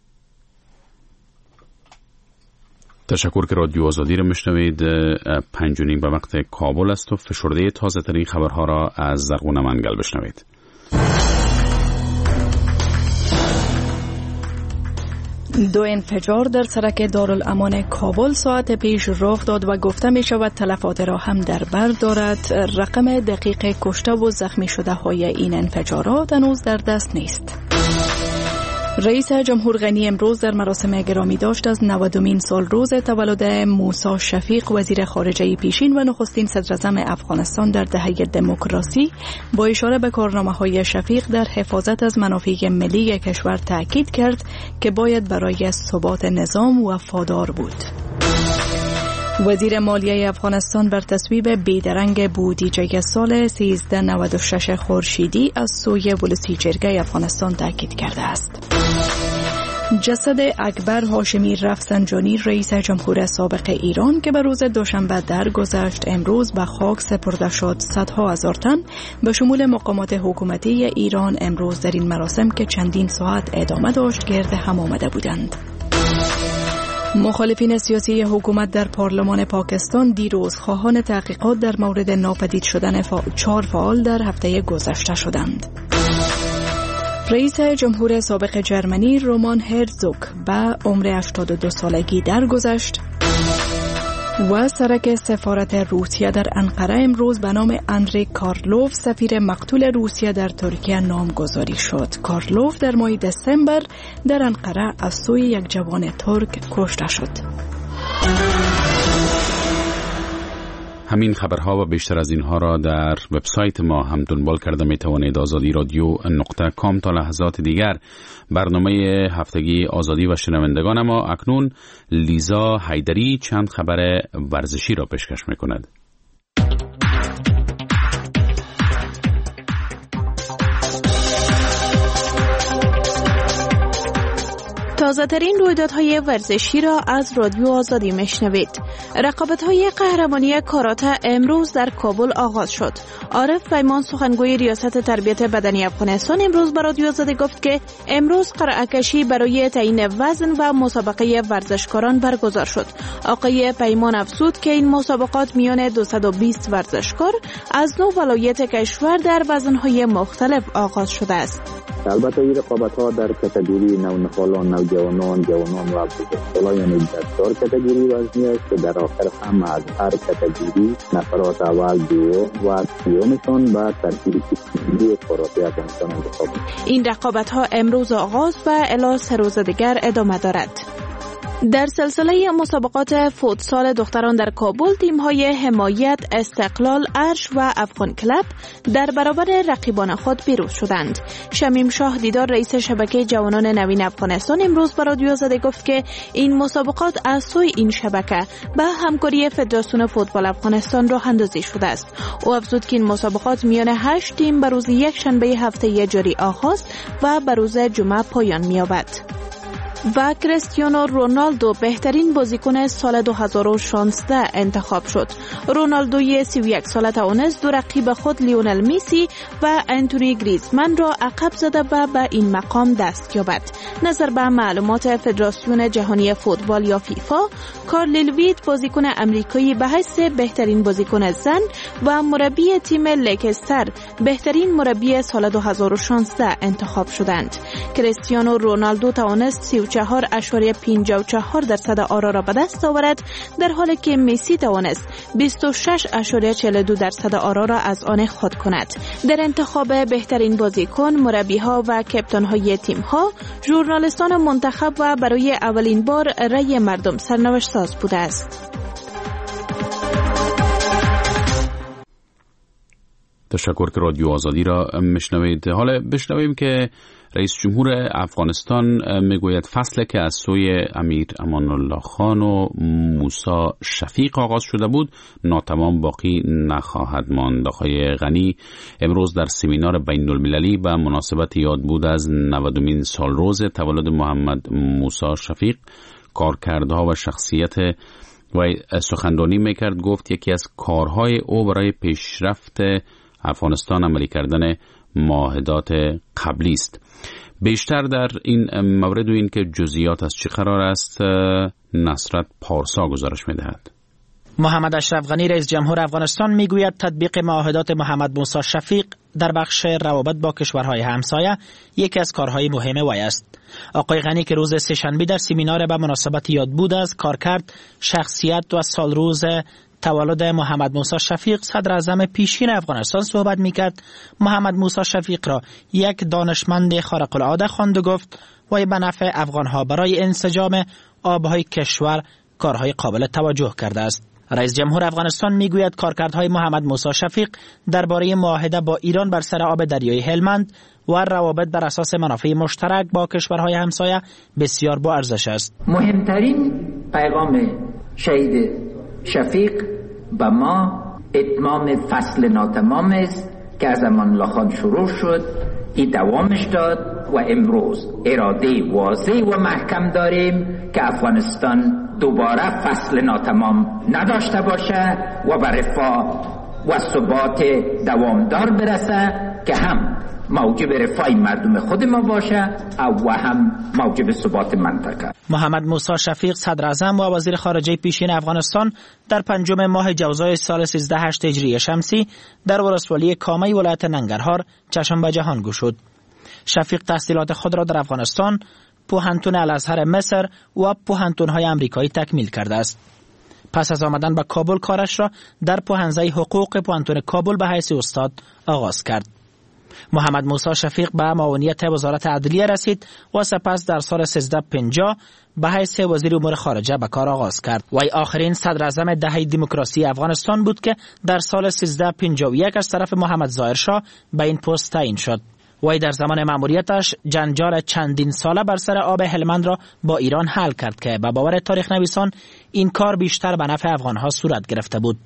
S1: تشکر که رادیو آزادی را میشنوید. پنج و نیم به وقت کابل است و فشرده تازه ترین خبرها را از زرغون منگل بشنوید.
S5: دو انفجار در سرک دارالامان کابل ساعت پیش رخ داد و گفته می شود تلفات را هم در بر دارد. رقم دقیق کشته و زخمی شده های این انفجارات هنوز در دست نیست. رئیس جمهور غنی امروز در مراسم گرامی داشت از نودمین سال روز تولد موسی شفیق وزیر خارجه پیشین و نخستین صدراعظم افغانستان در دهه دموکراسی با اشاره به کارنامه‌های شفیق در حفاظت از منافع ملی کشور تاکید کرد که باید برای ثبات نظام وفادار بود. وزیر مالیه افغانستان بر تصویب بیدرنگ بودجه سال سیزده نود و شش خورشیدی از سوی ولسی جرگه افغانستان تاکید کرده است. جسد اکبر هاشمی رفسنجانی رئیس جمهور سابق ایران که به روز دوشنبه درگذشت امروز به خاک سپرده شد. صدها هزار تن به شمول مقامات حکومتی ایران امروز در این مراسم که چندین ساعت ادامه داشت گرد هم آمده بودند. مخالفین سیاسی حکومت در پارلمان پاکستان دیروز خواهان تحقیقات در مورد ناپدید شدن فا... چهار فعال در هفته گذشته شدند. رئیس جمهور سابق جرمنی رومان هرزوگ به عمر هشتاد و دو سالگی درگذشت و سرک سفارت روسیه در انقره امروز به نام اندری کارلوف سفیر مقتول روسیه در ترکیه نامگذاری شد. کارلوف در ماه دسامبر در انقره از سوی یک جوان ترک کشته شد.
S1: همین خبرها و بیشتر از اینها را در وبسایت ما هم دنبال کرده می توانید. آزادی رادیو نقطه کام. تا لحظات دیگر برنامه هفتگی آزادی و شنوندگان ما. اکنون لیزا حیدری چند خبر ورزشی را پیشکش می کند.
S6: تازه ترین رویدادهای ورزشی را از رادیو آزادی میشنوید. رقابت‌های قهرمانی کاراته امروز در کابل آغاز شد. عارف پیمان سخنگوی ریاست تربیت بدنی افغانستان امروز به رادیو آزادی گفت که امروز قرعه کشی برای تعیین وزن و مسابقه ورزشکاران برگزار شد. آقای پیمان افزود که این مسابقات میان دویست و بیست ورزشکار از نه ولایت کشور در وزن‌های مختلف آغاز شده است.
S2: البته این رقابت‌ها در کاتگوری نونهالان، نوجوانان، جوانان و بزرگسالان یعنی در چهار کاتگوری وزنی است که در آخر هم از هر کاتگوری نفرات اول، دوم و سومشان به ترتیب ملی کاراته افغانستان انتخاب می‌شوند.
S6: این رقابت‌ها امروز آغاز و الی سه روز دیگر ادامه دارد. در سلسله مسابقات فوتسال دختران در کابل تیم‌های حمایت، استقلال، ارش و افغان کلب در برابر رقیبان خود پیروز شدند. شمیم شاه دیدار رئیس شبکه جوانان نوین افغانستان امروز به رادیو آزادی گفت که این مسابقات از سوی این شبکه به همکاری فدراسیون فوتبال افغانستان راه اندازی شده است. او افزود که این مسابقات میان هشت تیم به روز یک شنبه هفته جاری آغاز و به روز جمعه پایان می‌یابد. و کریستیانو رونالدو بهترین بازیکن سال دو هزار و شانزده انتخاب شد. رونالدوی سی و یک ساله توانست دو رقیب خود لیونل میسی و انتونی گریزمن را عقب زده و به این مقام دست یابد. نظر به معلومات فدراسیون جهانی فوتبال یا فیفا، کارل لویت بازیکن امریکایی به حیث بهترین بازیکن زن و مربی تیم لکستر بهترین مربی سال دو هزار و شانزده انتخاب شدند. کریستیانو رونالدو توانست سی و چهار ممیز پنجاه و چهار درصد آرا را به دست آورد، در حالی که مسی توانست بیست و شش ممیز چهل و دو درصد آرا را از آن خود کند. در انتخاب بهترین بازیکن، مربی‌ها و کپتان‌های تیم‌ها، ژورنالیستان منتخب و برای اولین بار رأی مردم سرنوشت ساز بوده است.
S1: تشکر که رادیو آزادی را میشنوید. حالا بشنویم که رئیس جمهور افغانستان میگوید فصلی که از سوی امیر امان الله خان و موسی شفیق آغاز شده بود ناتمام باقی نخواهد ماند. آقای غنی امروز در سمینار بین المللی به مناسبت یاد بود از نودمین سالروز تولد محمد موسی شفیق کارکردها و شخصیت و سخنرانی میکرد. گفت یکی از کارهای او برای پیشرفت افغانستان عملی کردن معاهدات قبلی است. بیشتر در این مورد و این که جزئیات از چه قرار است نصرت پارسا گزارش میدهد.
S3: محمد اشرف غنی رئیس جمهور افغانستان میگوید تطبیق معاهدات محمد موسی شفیق در بخش روابط با کشورهای همسایه یکی از کارهای مهم وی است. آقای غنی که روز سه‌شنبه در سمینار به مناسبت یاد بود از کارکرد، شخصیت و سالروز تولد محمد موسی شفیق صدر اعظم پیشین افغانستان صحبت میکرد، محمد موسی شفیق را یک دانشمند خارق العاده خواند و گفت وی به نفع افغانها برای انسجام آبهای کشور کارهای قابل توجه کرده است. رئیس جمهور افغانستان میگوید کارکردهای محمد موسی شفیق درباره معاهده با ایران بر سر آب دریای هلمند و روابط بر اساس منافع مشترک با کشورهای همسایه بسیار با ارزش است.
S4: مهمترین پیغام شهید شفیق به ما اتمام فصل ناتمام است که از امان الله خان شروع شد، این دوامش داد و امروز اراده واضح و محکم داریم که افغانستان دوباره فصل ناتمام نداشته باشه و به رفاه و ثبات دوامدار برسه که هم موجب رفاه مردم خود ما باشه و هم موجب ثبات منطقه.
S3: محمد موسی شفیق صدر اعظم و وزیر خارجه پیشین افغانستان در پنجم ماه جوزای سال سیزده هشت هجری شمسی در ولسوالی کامه ولایت ننگرهار چشم به جهان گشود. شفیق تحصیلات خود را در افغانستان، پوهنتون الازهر مصر و پوهنتون‌های آمریکایی تکمیل کرده است. پس از آمدن به کابل کارش را در پوهنزه حقوق پوهنتون کابل به حیث استاد آغاز کرد. محمد موسی شفیق به معاونیت وزارت عدلیه رسید و سپس در سال سیزده پنجاه به حیث وزیر امور خارجه به کار آغاز کرد. وی آخرین صدر اعظم دهه دموکراسی افغانستان بود که در سال سیزده پنجاه و یک از طرف محمد ظاهر شاه به این پست تعیین شد. وی در زمان مأموریتش جنجال چندین ساله بر سر آب هلمند را با ایران حل کرد که به باور تاریخ نویسان این کار بیشتر به نفع افغانها صورت گرفته بود.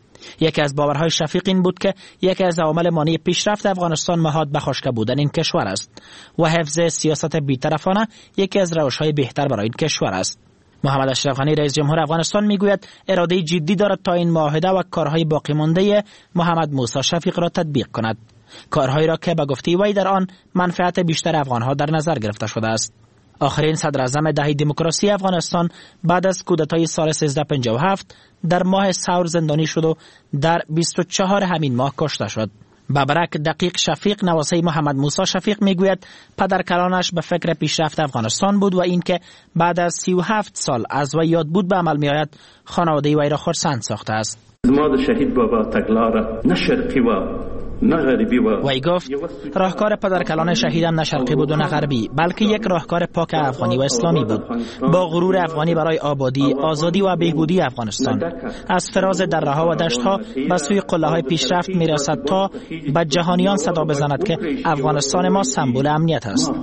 S3: یکی از باورهای شفیق این بود که یکی از عوامل مانع پیشرفت افغانستان مهاد به خشک بودن این کشور است و حفظ سیاست بی‌طرفانه یکی از روش‌های بهتر برای این کشور است. محمد اشرف غنی رئیس جمهور افغانستان میگوید اراده جدی دارد تا این معاهده و کارهای باقی مانده محمد موسی شفیق را تطبیق کند، کارهایی را که به گفته وی در آن منفعت بیشتر افغانها در نظر گرفته شده است. آخرین صدر اعظم دهه دموکراسی افغانستان بعد از کودتای سال سیزده پنجاه و هفت در ماه ثور زندانی شد و در بیست و چهار همین ماه کشته شد. ببرک دقیق شفیق نواسه محمد موسی شفیق میگوید پدرکلانش به فکر پیشرفت افغانستان بود و اینکه بعد از سی و هفت سال از وی یاد بود به عمل میآید خانواده وی را خرسند ساخته است.
S14: زما شهید بابا تگلاره نه شرقی و
S3: وی گفت راهکار پدرکلان شهیدم نه شرقی بود و نه غربی، بلکه یک راهکار پاک افغانی و اسلامی بود، با غرور افغانی برای آبادی، آزادی و بهبودی افغانستان. از فراز دره‌ها و دشت‌ها به سوی قله‌های پیشرفت میرسد تا به جهانیان صدا بزند که افغانستان ما سمبل امنیت است.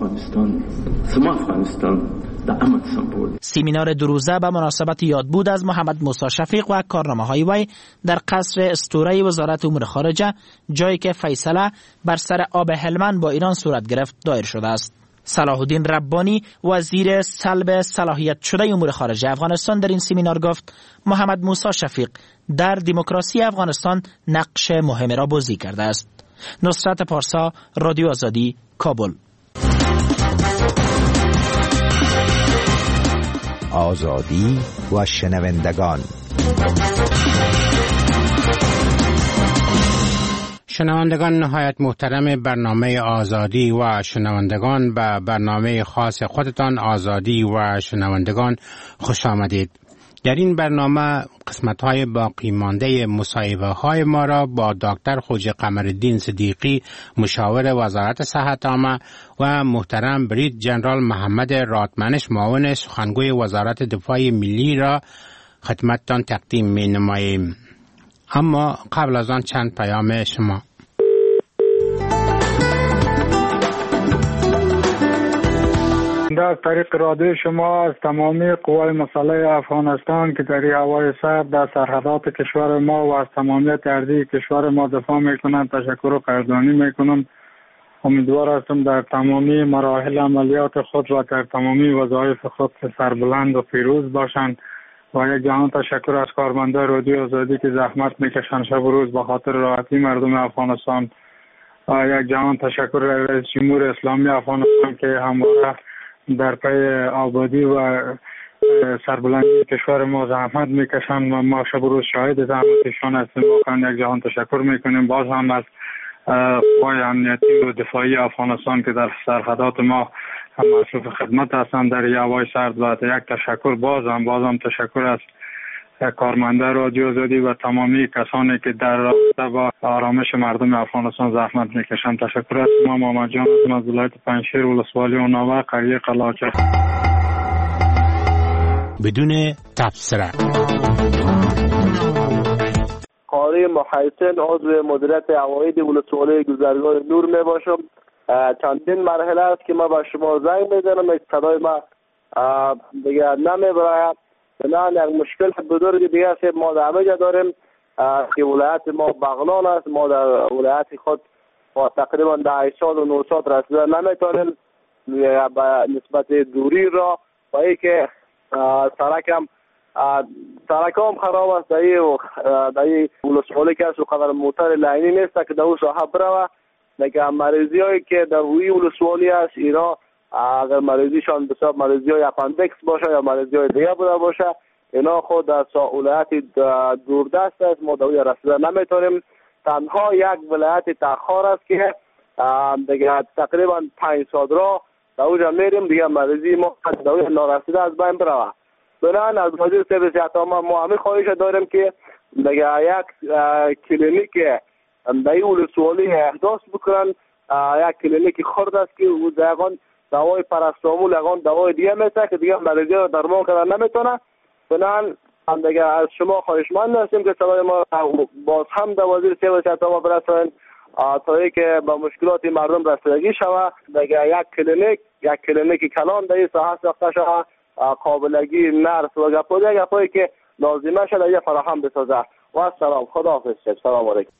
S3: سمینار دو روزه به مناسبت یاد بود از محمد موسی شفیق و کارنامه‌های وی در قصر اسطوره وزارت امور خارجه، جایی که فیصله بر سر آب هلمند با ایران صورت گرفت دایر شده است. صلاح الدین ربانی وزیر سلب صلاحیت شده امور خارجه افغانستان در این سمینار گفت محمد موسی شفیق در دموکراسی افغانستان نقش مهمی را بازی کرده است. نصرت پارسا، رادیو آزادی، کابل.
S22: آزادی و شنوندگان.
S9: شنوندگان نهایت محترم برنامه آزادی و شنوندگان به برنامه خاص خودتان آزادی و شنوندگان خوش آمدید. در این برنامه قسمت‌های باقی مانده مصاحبه های ما را با دکتر خواجه قمرالدین صدیقی مشاور وزارت صحت عامه و محترم برید جنرال محمد راتمنش معاون سخنگوی وزارت دفاع ملی را خدمتتان تقدیم می نماییم. اما قبل از آن چند پیام شما.
S10: در طریق رادیو شما از تمامی قوای مسلح افغانستان که در هوای سرد در سرحدات کشور ما و از تمامیت ارضی کشور ما دفاع میکنند تشکر و قدردانی میکنم. امیدوار هستم در تمامی مراحل عملیات خود و در تمامی وظایف خود سربلند و پیروز باشند و یک جهان تشکر از کارمندان رادیو آزادی که زحمت میکشند شب و روز به خاطر راحتی مردم افغانستان. و یک جهان تشکر از رئیس جمهور اسلامی افغانستان که همواره در پی آبادی و سربلندی کشور ما زحمت میکشند و ما شب و روز شاهد زحمتشان هستیم. واقعا یک جهان تشکر میکنیم. باز هم از قوای امنیتی و دفاعی افغانستان که در سرحدات ما مصروف خدمت هستند در هوای سرد و یک تشکر باز هم باز هم تشکر از کارمندان رادیو آزادی و تمامی کسانی که در رابطه با آرامش مردم افغانستان زحمت میکشند. تشکر از ما. محمد جان از ولایت پنجشیر ولسوالی اوناوا قریه قلاچه.
S9: بدون تبصره.
S23: قاری محسن عضو مدیریت عواید ولسوالی گذرگاه نور می باشم. چندین مرحله است که ما به شما زنگ میزنم یک صدای ما دیگه نمیبراید. نه یک مشکل بزرگ دیگه است ما در همه جا داریم که ولایت ما بغلان است. ما در ولایت خود با تقریبا ده سال و نه سال رسیده نمیتونیم به نسبت دوری را و ای که سرک هم سرک هم خراب است. در این ولسوالی که است و قدر موتر لاینی نیست که در اون ساحه بروه. لیکن مریضی هایی که در روی ولسوالی است اینا اگر مریضیشان بسیار مریضی های اپندکس باشه یا مریضی های دیگه بوده باشه اینا خود در ولایت دوردست است. ما در اون رسیده نمیتونیم. تنها یک ولایت تاخر است که دیگه تقریبا پنج سال را در اونجا میریم دیگه مریضی ما در اون نارسیده از بین بروه. بنابراین از وزیر صحت صحت عامه ما همین خواهش داریم که دیگه یک کلینیک در این ولسوالی احداث بکنن. یک کلینیک خرد است که او دقیقاً دوای پاراستامول یگان دوای دیگه میته که دیگه مریضی رو درمان کردن نمیتونه. بنابراین هم دیگه از شما خواهشمند هستیم که صدای ما باز هم در وزیر صحت صحت عامه برسونید تا اینکه با مشکلات مردم رسیدگی شود. دیگه یک کلینیک یک کلینیک کلان در این ساحه ساخته شود. قابلگی نرس و گپای گپایی که لازمه شده یه فراهم بسازه. و سلام خداحافظ. سلام علیکم.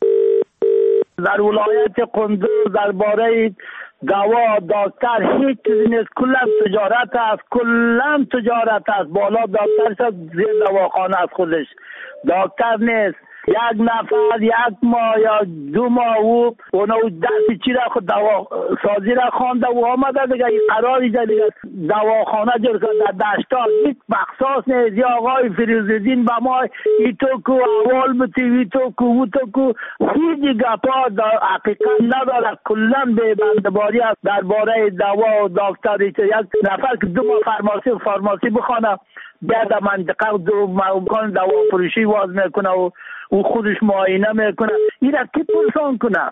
S24: در ولایت قندوز درباره دوا دکتر هیچ چیزی نیست. کلا تجارت است. کلا تجارت است. بالا دکتر شد زیر دواخانه از خودش دکتر نیست. یک نفر یک ماه یا دو ماه او اونو دستی چی را خود دوا سازی را خوانده و آمده دیگه قراری دیگه دواخانه جور کرد در دشتا. هیچ بخصاص نیست. یا آقای فیروزالدین با ما ای تو کو اول بتی وی تو کو او تو کو هیچ گپا حقیقت نداره. کلا به بندباری است درباره دوا و دکتر. یک نفر که دو ماه فارماسی فارماسی بخونه بعد منطقه دو مکان دوا فروشی واز میکنه و او خودش معاینه میکنه. این را کی پرسان کنه؟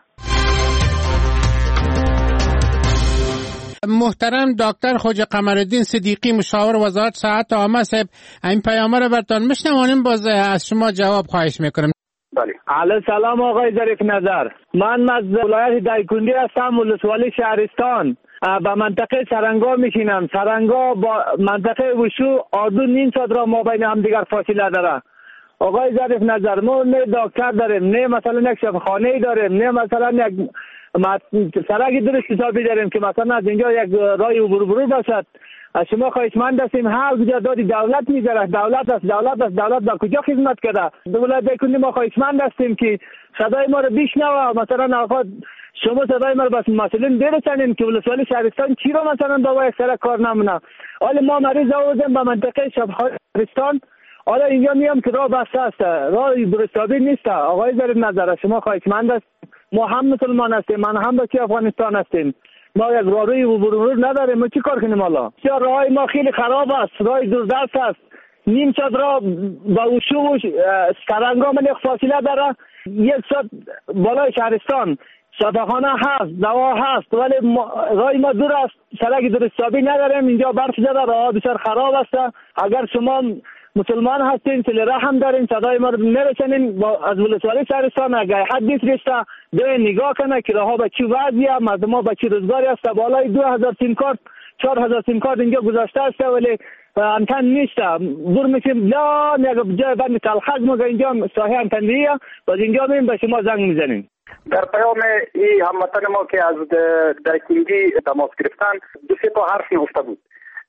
S9: محترم دکتر خواجه قمرالدین صدیقی مشاور وزارت صحت عامه صاحب این پیامه را برتان میشنوانیم. باز از شما جواب خواهش میکنم.
S24: بله. علیه سلام آقای ظریف نظر. من از ولایت دایکنډي هستم ولسوالی شهرستان. با منطقه سرنگا میشینم. سرنگا با منطقه وشو آدو نیم ساعت را ما بین هم دیگر فاصله داره. آقای ظریف نظر ما نه دکتر داریم نه مثلا یک شفاخانه داریم نه مثلا یک
S21: سرک درست حسابی داریم که مثلا از اینجا یک راه عبور برو باشد. شما خواهشمند هستیم هر کجا دادی دولت میذاره، دولت است دولت است دولت با کجا خدمت کرده؟ دولت بکنیم ما خواهشمند هستیم که صدای ما رو بشنوه. مثلا آقا شما صدای ما رو بس مسئولین برسانین که ولسوالی شهرستان چی رو مثلا با یک سرک کار نمونه. حالا ما مریض آوردیم به منطقه شبهای شهرستان، حالا اینجا میام که راه بسته است، راه درستابی نیست. آقای ظریف نظر شما خواهشمند است، ما هم مسلمان هستیم، من هم بچه افغانستان هستیم، ما یک راهروی عبور نداریم، ما چی کار کنیم؟ حالا راه ما خیلی خراب است، راه دوردست است، نیم ساعت راه با وشو سرنگام یک فاصله داره، یک ساعت بالای شهرستان شفاخانه هست، دوا هست، ولی راه ما دور است، سرک درستابی نداریم، اینجا برف زده، راه بسیار خراب است. اگر شما مسلمان هستین سلی رحم دارین صدای ما رو نرسنین از ولسوالی شهرستان اگر حد بیفرسته به نگاه کنه که راه ها به چی وضعیه، مردم ها به چی روزگاری است. بالای دو هزار سیم کارت چهار هزار سیم کارت اینجا گذاشته است ولی انتن نیست. دور میشیم لا یک جای بند تلخک مگه اینجا ساحه انتنیه، باز اینجا میریم به شما زنگ میزنیم.
S12: در پیام این هموطن ما که از در کنگی تماس گرفتن دو سه تا حرف گفته بود.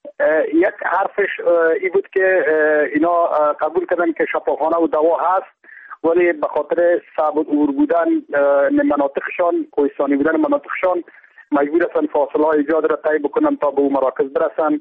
S12: یک حرفش ای بود که اینا قبول کردن که شفاخانه و دوا هست ولی به خاطر صعب العبور بودن مناطقشان، کوهستانی بودن مناطقشان مجبور هستن فاصله های زیاد را طی بکنن تا به اون مراکز برسن.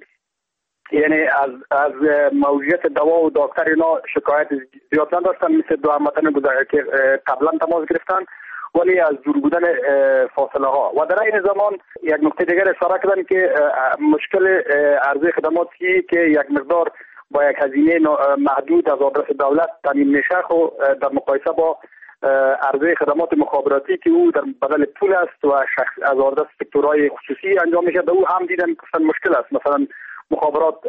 S12: یعنی از از موجودیت دوا و دکتر اینا شکایت زیاد نداشتن مثل دو هموطن گذشته که قبلا تماس گرفتن، ولی از دور بودن فاصله ها. و در این زمان یک نکته دیگر اشاره کردن که مشکل عرضه خدماتی که یک مقدار با یک هزینه محدود از آدرس دولت تامین میشه خو در مقایسه با عرضه خدمات مخابراتی که او در بدل پول است و شخص از آدرس سکتورهای خصوصی انجام میشه، به او هم دیدن گفتن مشکل است. مثلا مخابرات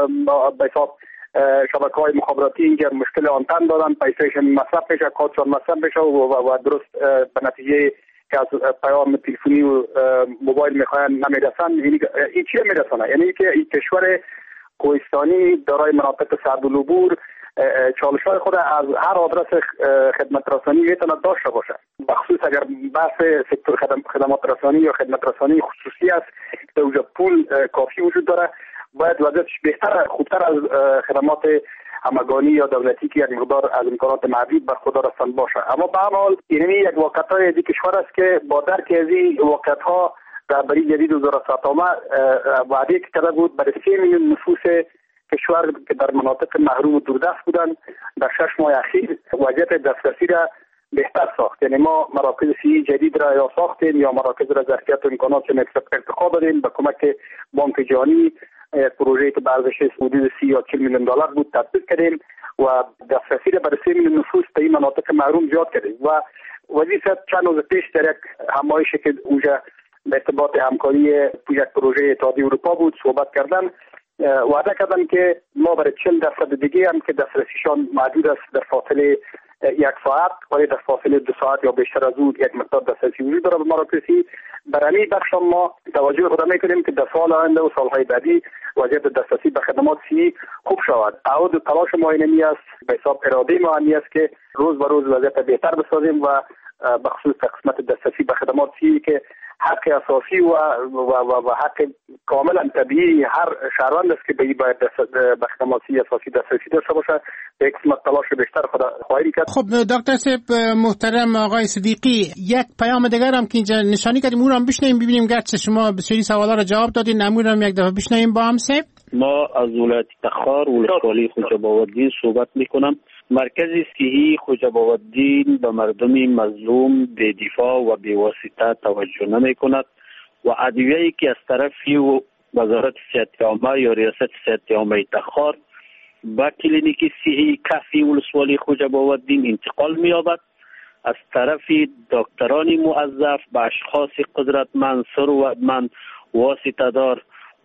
S12: به حساب شبکه‌های مخابراتی اینجا مشکل آنتن دادن، پیسه‌شون مصرف بشه، کارتشون مصرف بشه و, و درست به نتیجه که از پیام تلفنی و موبایل میخواین نمیرسن. این چی میرسونه؟ یعنی که این کشور کوهستانی دارای مناطق صعب العبور چالش‌های خود از هر آدرس خدمت رسانی میتونه داشته باشه، بخصوص اگر بحث سکتور خدمات رسانی یا خدمت رسانی خصوصی است که اونجا پول کافی وجود داره، باید وضعیتش بهتر خوبتر از خدمات همگانی یا دولتی که یک مقدار از امکانات محدود برخوردار هستند باشه. اما به هر حال این یک واقعیت دی کشور است که با درک از این واقعیت‌ها رهبری جدید وزارت صحت وعده کرده بود برای سه میلیون نفوس کشور که در مناطق محروم و دوردست بودن در شش ماه اخیر وضعیت دسترسی را بهتر ساخت. یعنی ما مراکز صحی جدید را یا ساختیم یا مراکز را ظرفیت و امکانات ارتقا دادیم به کمک بانک جهانی. پروژه‌ای که به ارزش حدود سی یا چهل میلیون دلار بود تطبیق کردیم و دسترسی را برای سه میلیون نفوس به این مناطق محروم زیاد کردیم. و وظیفه چند روز پیش در یک همایشی که اونجا به ارتباط همکاری یک پروژه اتحادیه اروپا بود صحبت کردن، وعده کردن که ما برای چهل درصد دیگه هم که دسترسیشان محدود است در فاصله یک ساعت ولی در فاصله دو ساعت یا بیشتر از اون یک مقدار دسترسی وجود داره به مراکزی. برای بخش ما توجه خود میکنیم که در سال آینده و سالهای بعدی وضعیت دسترسی به خدمات صحی خوب شود. عهد و تلاش ما اینمی است، به حساب اراده ما همی است که روز به روز وضعیت بهتر بسازیم و به خصوص قسمت دسترسی به خدمات صحی که حق اساسی و و, و, و حق کاملا طبیعی هر شهروند است که به این باید به خدمات صحی اساسی دسترسی داشته باشه. به قسمت تلاش بیشتر خدا خواهیم کرد.
S9: خب دکتر صاحب محترم آقای صدیقی، یک پیام دیگر هم که اینجا نشانی کردیم اون هم بشنویم ببینیم گرچه شما بسیاری سوالا را جواب دادین، اون هم یک دفعه بشنویم با هم صاحب.
S13: ما از ولایت تخار ولسوالی خوجابالدین صحبت میکنم. مرکز صحی خوجابالدین به مردم مظلوم بی دفاع و بی واسطه توجه نمی کند و ادویه‌ای که از طرف وزارت صحت عامه یا ریاست صحت عامه تخار به کلینیک صحی کفی ولسوالی خوجابالدین انتقال می‌یابد، از طرف دکتران موظف به اشخاص قدرتمند ثروتمند واسطه دار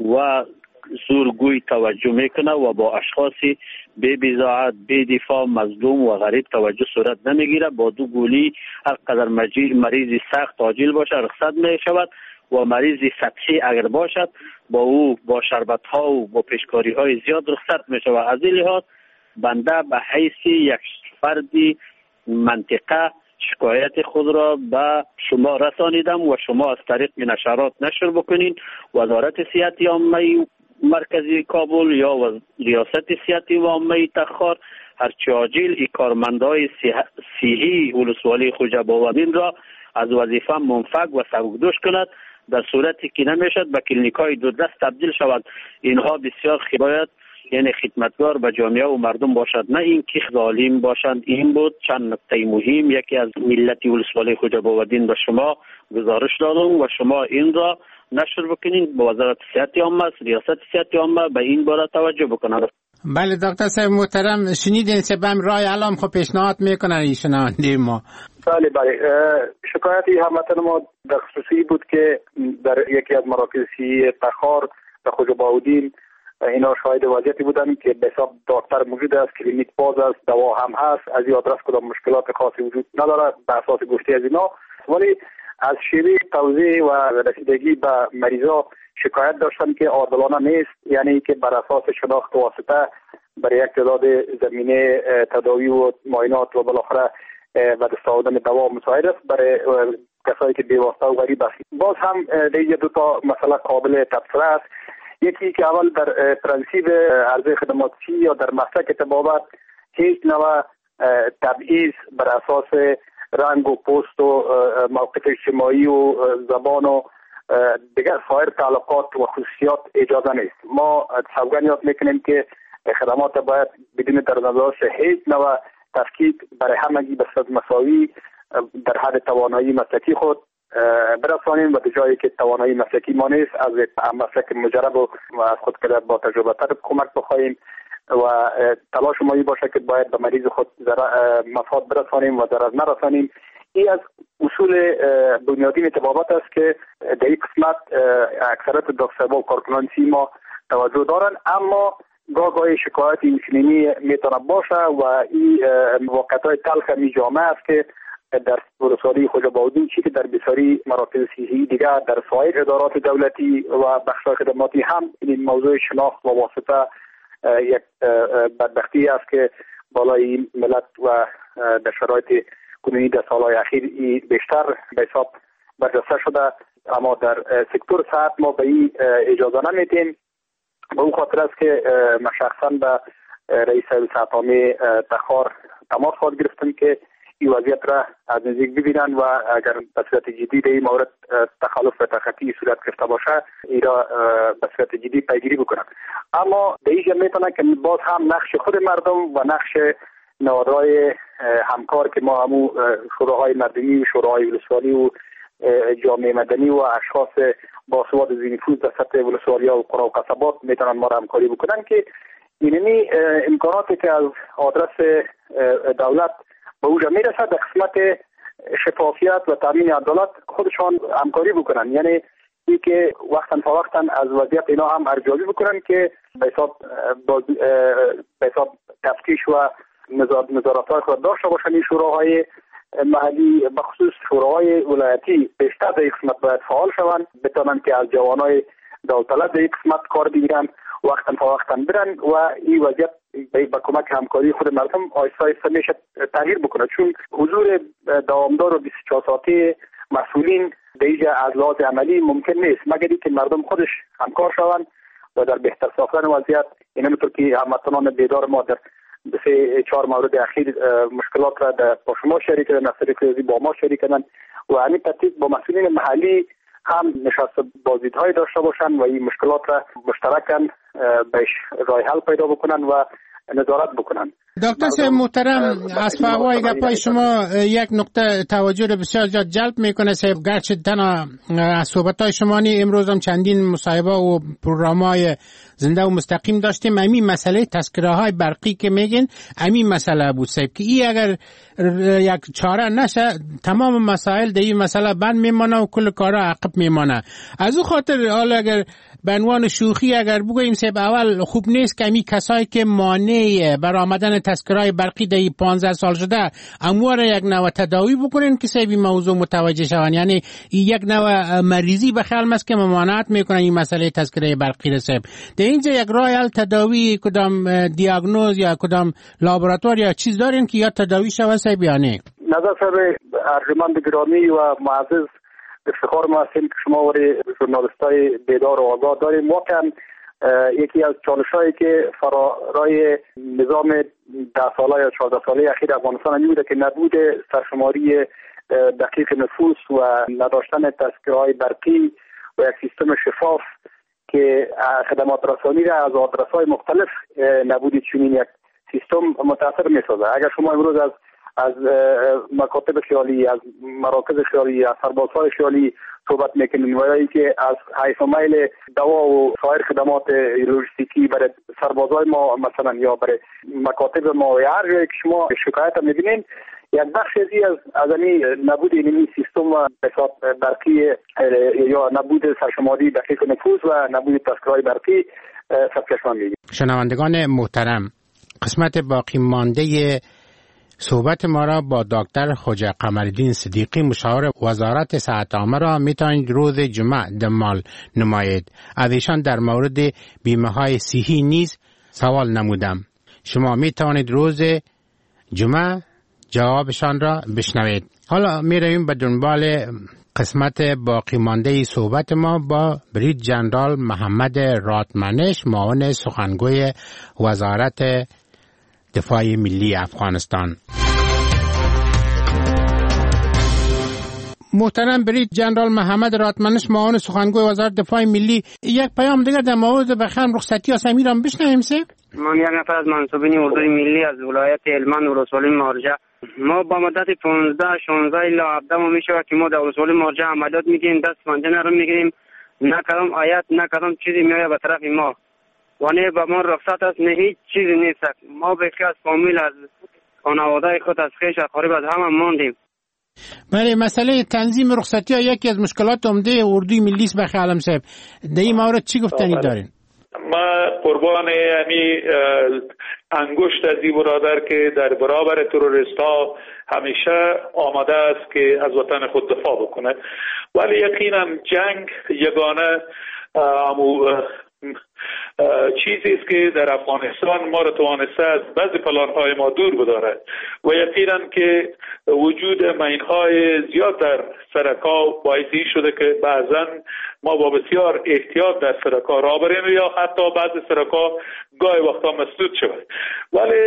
S13: و زورگوی توجه میکنه و با اشخاص بی بضاعت بی دفاع مظلوم و غریب توجه صورت نمیگیره. با دو گولی هر قدر مریض سخت عاجل باشه رخصت می شود و مریض سطحی اگر باشد با او با شربت ها و با پیشکاری های زیاد رخصت می شود. از این لحاظ بنده به حیث یک فردی منطقه شکایت خود را به شما رسانیدم و شما از طریق نشرات نشر بکنین. وزارت صحت عامه مرکزی کابل یا و ریاست صحت عامه تخار هرچه عاجل ای کارمندای صحی ولسوالی خوجه باودین را از وظیفه منفک و سبکدوش کند. در صورتی که نمیشد به کلینیکای دو دست تبدیل شود. اینها بسیار باید یعنی خدمتگار به جامعه و مردم باشد، نه اینکه ظالم باشند. این بود چند نکته مهم. یکی از ملت ولسوالی خوجه باودین به شما گزارش دادم و شما این را نشر بکنین. به وزارت صحت عامه، ریاست صحت عامه به این باره توجه بکنند.
S9: بله دکتر صاحب محترم، شنیدین سبم رای علام خب پیشنهاد میکنن ایشون ما.
S12: بله بله شکایتی هموطن ما در خصوصی بود که در یکی از مراکز صحی تخار در خوجه باودین اینا شاهد وضعیتی بودن که به حساب دکتر موجود است، کلینیک باز است، دوا هم هست، از این آدرس کدام مشکلات خاصی وجود نداره به اساس گفته از اینا، ولی از شیوه توزیع و رسیدگی به مریضا شکایت داشتن که عادلانه نیست، یعنی که بر اساس شناخت واسطه برای یک تعداد زمینه تداوی و معاینات و بالاخره و دست آوردن دوا مساعد است برای کسایی که بی‌واسطه و غریب است. باز هم دیگه دو تا مسئله قابل تبصره است. یکی که اول در پرنسیب عرضه خدماتی یا در مسلک طبابت هیچ نوع تبعیض بر اساس رنگ و پوست و موقف اجتماعی و زبان و دیگر سایر تعلقات و خصوصیات اجازه نیست. ما سوگند یاد میکنیم که خدمات باید بدون در نظر هیچ نوع تفکیک برای همگی به صورت مساوی در حد توانایی مسلکی خود برسانیم و به جایی که توانایی مسلکی ما نیست از مسلک مجرب و از خود که با تجربه تر کمک بخواهیم و تلاش ما این باشه که باید به مریض خود مفاد برسانیم و ضرر نرسانیم. این از اصول بنیادین طبابت است که در این قسمت اکثرت دکترها و کارکنان ما توجه دارن، اما گاه گاهی شکایت اینچنینی میتونه باشه و این موقعیت‌های تلخ می جامعه است که در ولسوالی خوجه باودین چی که در بسیاری مراکز صحی دیگر در سایر ادارات دولتی و بخش‌های خدماتی هم این موضوع شناخت و واسطه یک بدبختی است که بالای این ملت و در شرایط کنونی در سالهای اخیر بیشتر به حساب برجسته شده. اما در سکتور صحت ما به این اجازه نمیدیم. به اون خاطر است که من شخصا به رئیس صحت عامه تخار تماس خواهد گرفتم که این وضعیت را از نزدیک ببینن و اگر به صورت جدی در این مورد تخلف و تخطی صورت گرفته باشه این را به صورت جدی پیگیری بکنن. اما در اینجا میتونه که باز هم نقش خود مردم و نقش نهادهای همکار که ما همو شوراهای مردمی و شوراهای ولسوالی و جامعه مدنی و اشخاص با سواد ذی نفوذ در سطح ولسوالی‌ها و قرا و قصبات میتونن ما را همکاری بکنن که اینمی امکاناتی که از آدرس دولت به اوجا میرسه در قسمت شفافیت و تامین عدالت خودشان همکاری بکنن، یعنی این که وقتا تا وقتا از وضعیت اینا هم ارزیابی بکنن که به حساب به حساب تفتیش و نظارت‌های خود داشته باشن. این شوراهای محلی بخصوص شوراهای ولایتی بیشتر در این قسمت باید فعال شوند، بتونن که از جوانای داوطلب در این قسمت کار بگیرن، وقتا تا وقتا برن و این وضعیت با کمک همکاری خود مردم آیسته آیسته میشه تغییر بکنه، چون حضور دوامدار و بیست و چهار ساعته مسئولین در اینجا از لحاظ عملی ممکن نیست مگر اینکه مردم خودش همکار شوند و در بهتر ساختن وضعیت. این همونطور که هموطنان بیدار ما در سه چهار مورد اخیر مشکلات را در با شما شریک کردن، نصر کردن با ما شریک کردن و همین ترتیب با مسئولین محلی هم نشست بازدیدهای داشته باشن و این مشکلات را مشترکاً بهش راه حل پیدا بکنن و نظارت بکنن.
S9: دکتر صاحب محترم، از فوای گپای شما یک نقطه توجه رو بسیار زیاد جلب میکنه صاحب، گرچه تنها از صحبت‌های شما نی امروز هم چندین مصاحبه و پروگرام‌های زنده و مستقیم داشتیم. همین مسئله تذکره‌های برقی که میگین همین مسئله بود صاحب که این اگر یک چاره نشه تمام مسائل در این مسئله بند میمانه و کل کارا عقب میمانه. از اون خاطر حالا اگر به عنوان شوخی اگر بگوییم صاحب اول خوب نیست که همین کسایی که مانع بر آمدن تذکره‌های برقی در پانزده سال شده اموار یک نوع تداوی بکنین که صاحب این موضوع متوجه شون، یعنی یک نوع مریضی به خیال است که ممانعت میکنن این مسئله تذکره برقی صاحب. در اینجا یک راه حل تداوی کدام دیاگنوز یا کدام لابراتوار یا چیز دارین که یا تداوی شود صاحب یا نه؟
S12: نظر صاحب ارجمند گرامی و معزز افتخار ما هستیم که شما وری ژورنالیستای بیدار و آگاه داریم. ما کم یکی از چالش‌هایی که فرارای نظام ده ساله یا چهارده ساله اخیر افغانستان می‌بوده که نبود سرشماری دقیق نفوس و نداشتن تذکره‌های برقی و یک سیستم شفاف که خدمات رسانی را از آدرس‌های مختلف نبودی چنین یک سیستم متاثر می‌سازه. اگر شما امروز از از مکاتب خیالی، از مراکز خیالی، از سربازهای خیالی صحبت میکنیم و یا که از حیث و میل دوا و سایر خدمات لوجستیکی برای سربازهای ما مثلا یا برای مکاتب ما یا هر جایی که شما شکایت هم میبینین، یک بخش از از این نبود این سیستم و حساب برقی یا نبود سرشماری دقیق نفوذ و نبود تذکره‌های برقی سرچشمه میگیم.
S9: شنوندگان محترم، قسمت باقی مانده صحبت ما را با دکتر خواجه قمرالدین صدیقی مشاور وزارت صحت عامه را میتوانید روز جمعه دنبال نمایید. از ایشان در مورد بیمه های صحی نیز سوال نمودم. شما میتوانید روز جمعه جوابشان را بشنوید. حالا میرویم به دنبال قسمت باقی مانده صحبت ما با برید جنرال محمد راتمنش، معاون سخنگوی وزارت دفاع ملی افغانستان. محترم برید جنرال محمد راتمنش، معاون سخنگوی وزارت دفاع ملی، یک پیام دیگر در مورد بخرم رخصتی آسمی را بشنویم. سه
S7: من یک نفر از منصوبین اردوی ملی از ولایت هلمند ولسوالی مارجه، ما با مدت پانزده شانزده الی هفده ما میشه که ما در ولسوالی مارجه عملیات میگیریم، دست پنجه رو میگیریم، نه کدام آیت نه کدام چیزی میایه به طرف ما و نه به ما رخصت است، نه هیچ چیزی نیست. ما بخی از فامیل، از خانواده خود، از خویش، از قریب، از همه ماندیم.
S9: بله، مسئله تنظیم رخصتی ها یکی از مشکلات عمده اردوی ملی است. بخی عالم صاحب، در این مورد چی گفتنی دارین؟
S15: ما قربان یعنی انگشت از این برادر که در برابر تروریست ها همیشه آماده است که از وطن خود دفاع بکنه، ولی یقینا جنگ یگانه امو چیزی است که در افغانستان ما را توانسته از بعضی پلان‌های ما دور بدارد و یقینا که وجود مین‌های زیاد در سرکا باعثی شده که بعضا ما با بسیار احتیاط در سرکا راه بریم یا حتی بعضی سرکا گاهی وقتا مسدود شود. ولی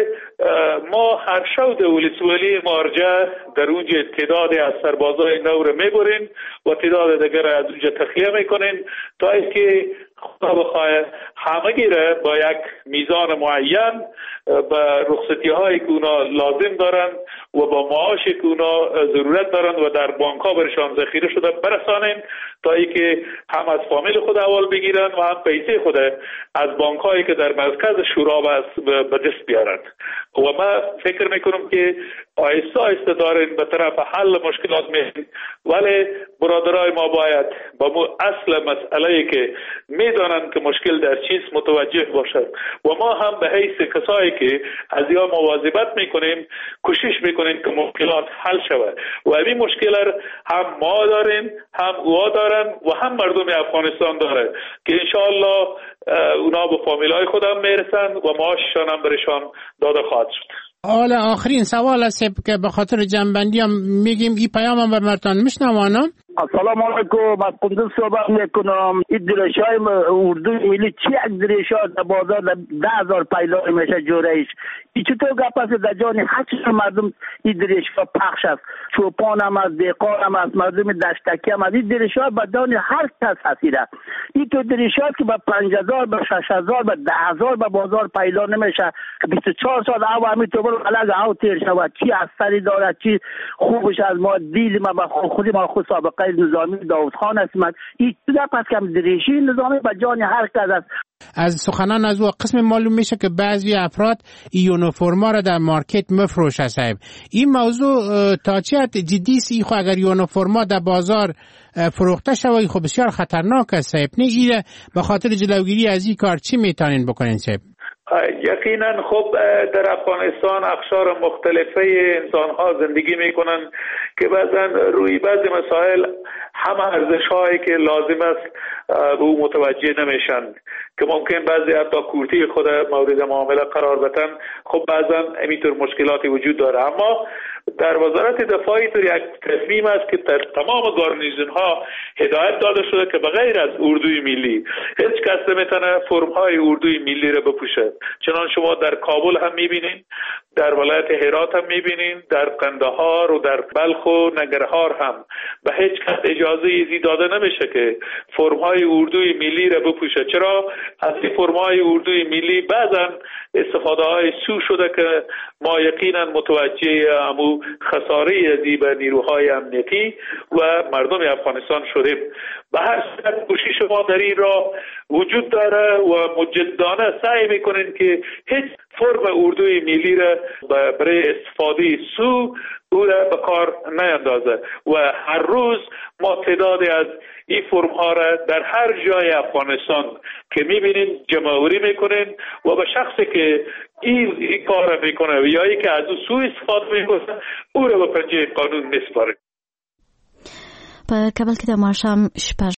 S15: ما هر شب در ولسوالی مارجه در اونجا تعدادی از سربازای نو را میبریم و تعداد دیگر از اونجا تخلیه میکنیم تا اینکه خدا بخواه همگی را با یک میزان معین به رخصتی هایی که اونا لازم دارن و با معاشی که اونا ضرورت دارن و در بانک ها برشان ذخیره شده برسانیم تا اینکه هم از فامیل خود اول بگیرن و هم پیسه خود از بانک هایی که در مرکز شورا به دست بیارن. و ما فکر میکنم که آیسته آیسته دارین به طرف حل مشکلات میرین، ولی برادرای ما باید با مو اصل مسئله که میدانن که مشکل در چیز متوجه باشد و ما هم به حیث کسایی که از یا مواظبت میکنیم کوشش میکنیم که مشکلات حل شود و این مشکل هم ما داریم، هم اوها دارن و هم مردم افغانستان داره که انشاءالله اونا به فامیلای خودم میرسن و معاششان هم برشان داده خواهد شد.
S9: حالا آخرین سوال است که به خاطر جنبندی هم میگیم این پیام هم برمتان میشنوانم.
S24: السلام علیکم، از قندوز صحبت میکنم. این درشای اردوی ملی چی یک درشای در بازار ده هزار پیلای میشه جوریش؟ این چطور گپ است در جان هر مردم این درشای پخش است؟ چوپان هم از دیقان هم از مردم دشتکی هم از این درشای به جان هر کس هستیده. این تو درشای که به پنج هزار به شش هزار به ده هزار به بازار پیدا نمیشه، بیست و چهار سال او همی تو برو علاق او تیر شود، چی اثری دارد، چی خوبش از ما دیدیم و خودی ما خود سابقه نظامی داود خان است. من این چیزا پس کم دریشی نظامی به جان هر کس است.
S9: از سخنان از او قسم معلوم میشه که بعضی افراد یونیفرما را در مارکت مفروشه صاحب. این موضوع تا چه حد جدی است؟ خو اگر یونیفرما در بازار فروخته شود خب بسیار خطرناک است صاحب. نه این به خاطر جلوگیری از این کار چی میتونین بکنین صاحب؟
S15: یقینا خب در افغانستان اقشار مختلفه انسان ها زندگی میکنن که بعضا روی بعضی مسائل هم ارزش هایی که لازم است به او متوجه نمیشن که ممکن بعضی حتی کورتی خود مورد معامله قرار بدن. خب بعضا همینطور مشکلاتی وجود داره، اما در وزارت دفاع اینطور یک تصمیم است که در تمام گارنیزون ها هدایت داده شده که بغیر از اردوی ملی هیچ کس نمیتونه فرم های اردوی ملی را بپوشد. چنان شما در کابل هم میبینین، در ولایت هرات هم میبینین، در قندهار و در بلخ و ننگرهار هم به هیچ کس اجازه ایزی داده نمیشه که فرم های اردوی ملی را بپوشه. چرا؟ از این فرم های اردوی ملی بعضا استفاده های سو شده که ما یقینا متوجه امو خساره ازی به نیروهای امنیتی و مردم افغانستان شدیم. به هر صورت کوشش ما در این راه وجود داره و مجدانه سعی میکنین که هیچ فرم اردوی ملی را برای استفاده سو او را به کار نیندازه و هر روز ما تعدادی از این فرم ها را در هر جای افغانستان که میبینین جمعوری میکنین و به شخصی که این, این کار را میکنه و یا ای که از او سو استفاده میکنه او را به پنجه قانون میسپاریم.
S16: په کابل کې د ماښام شپږ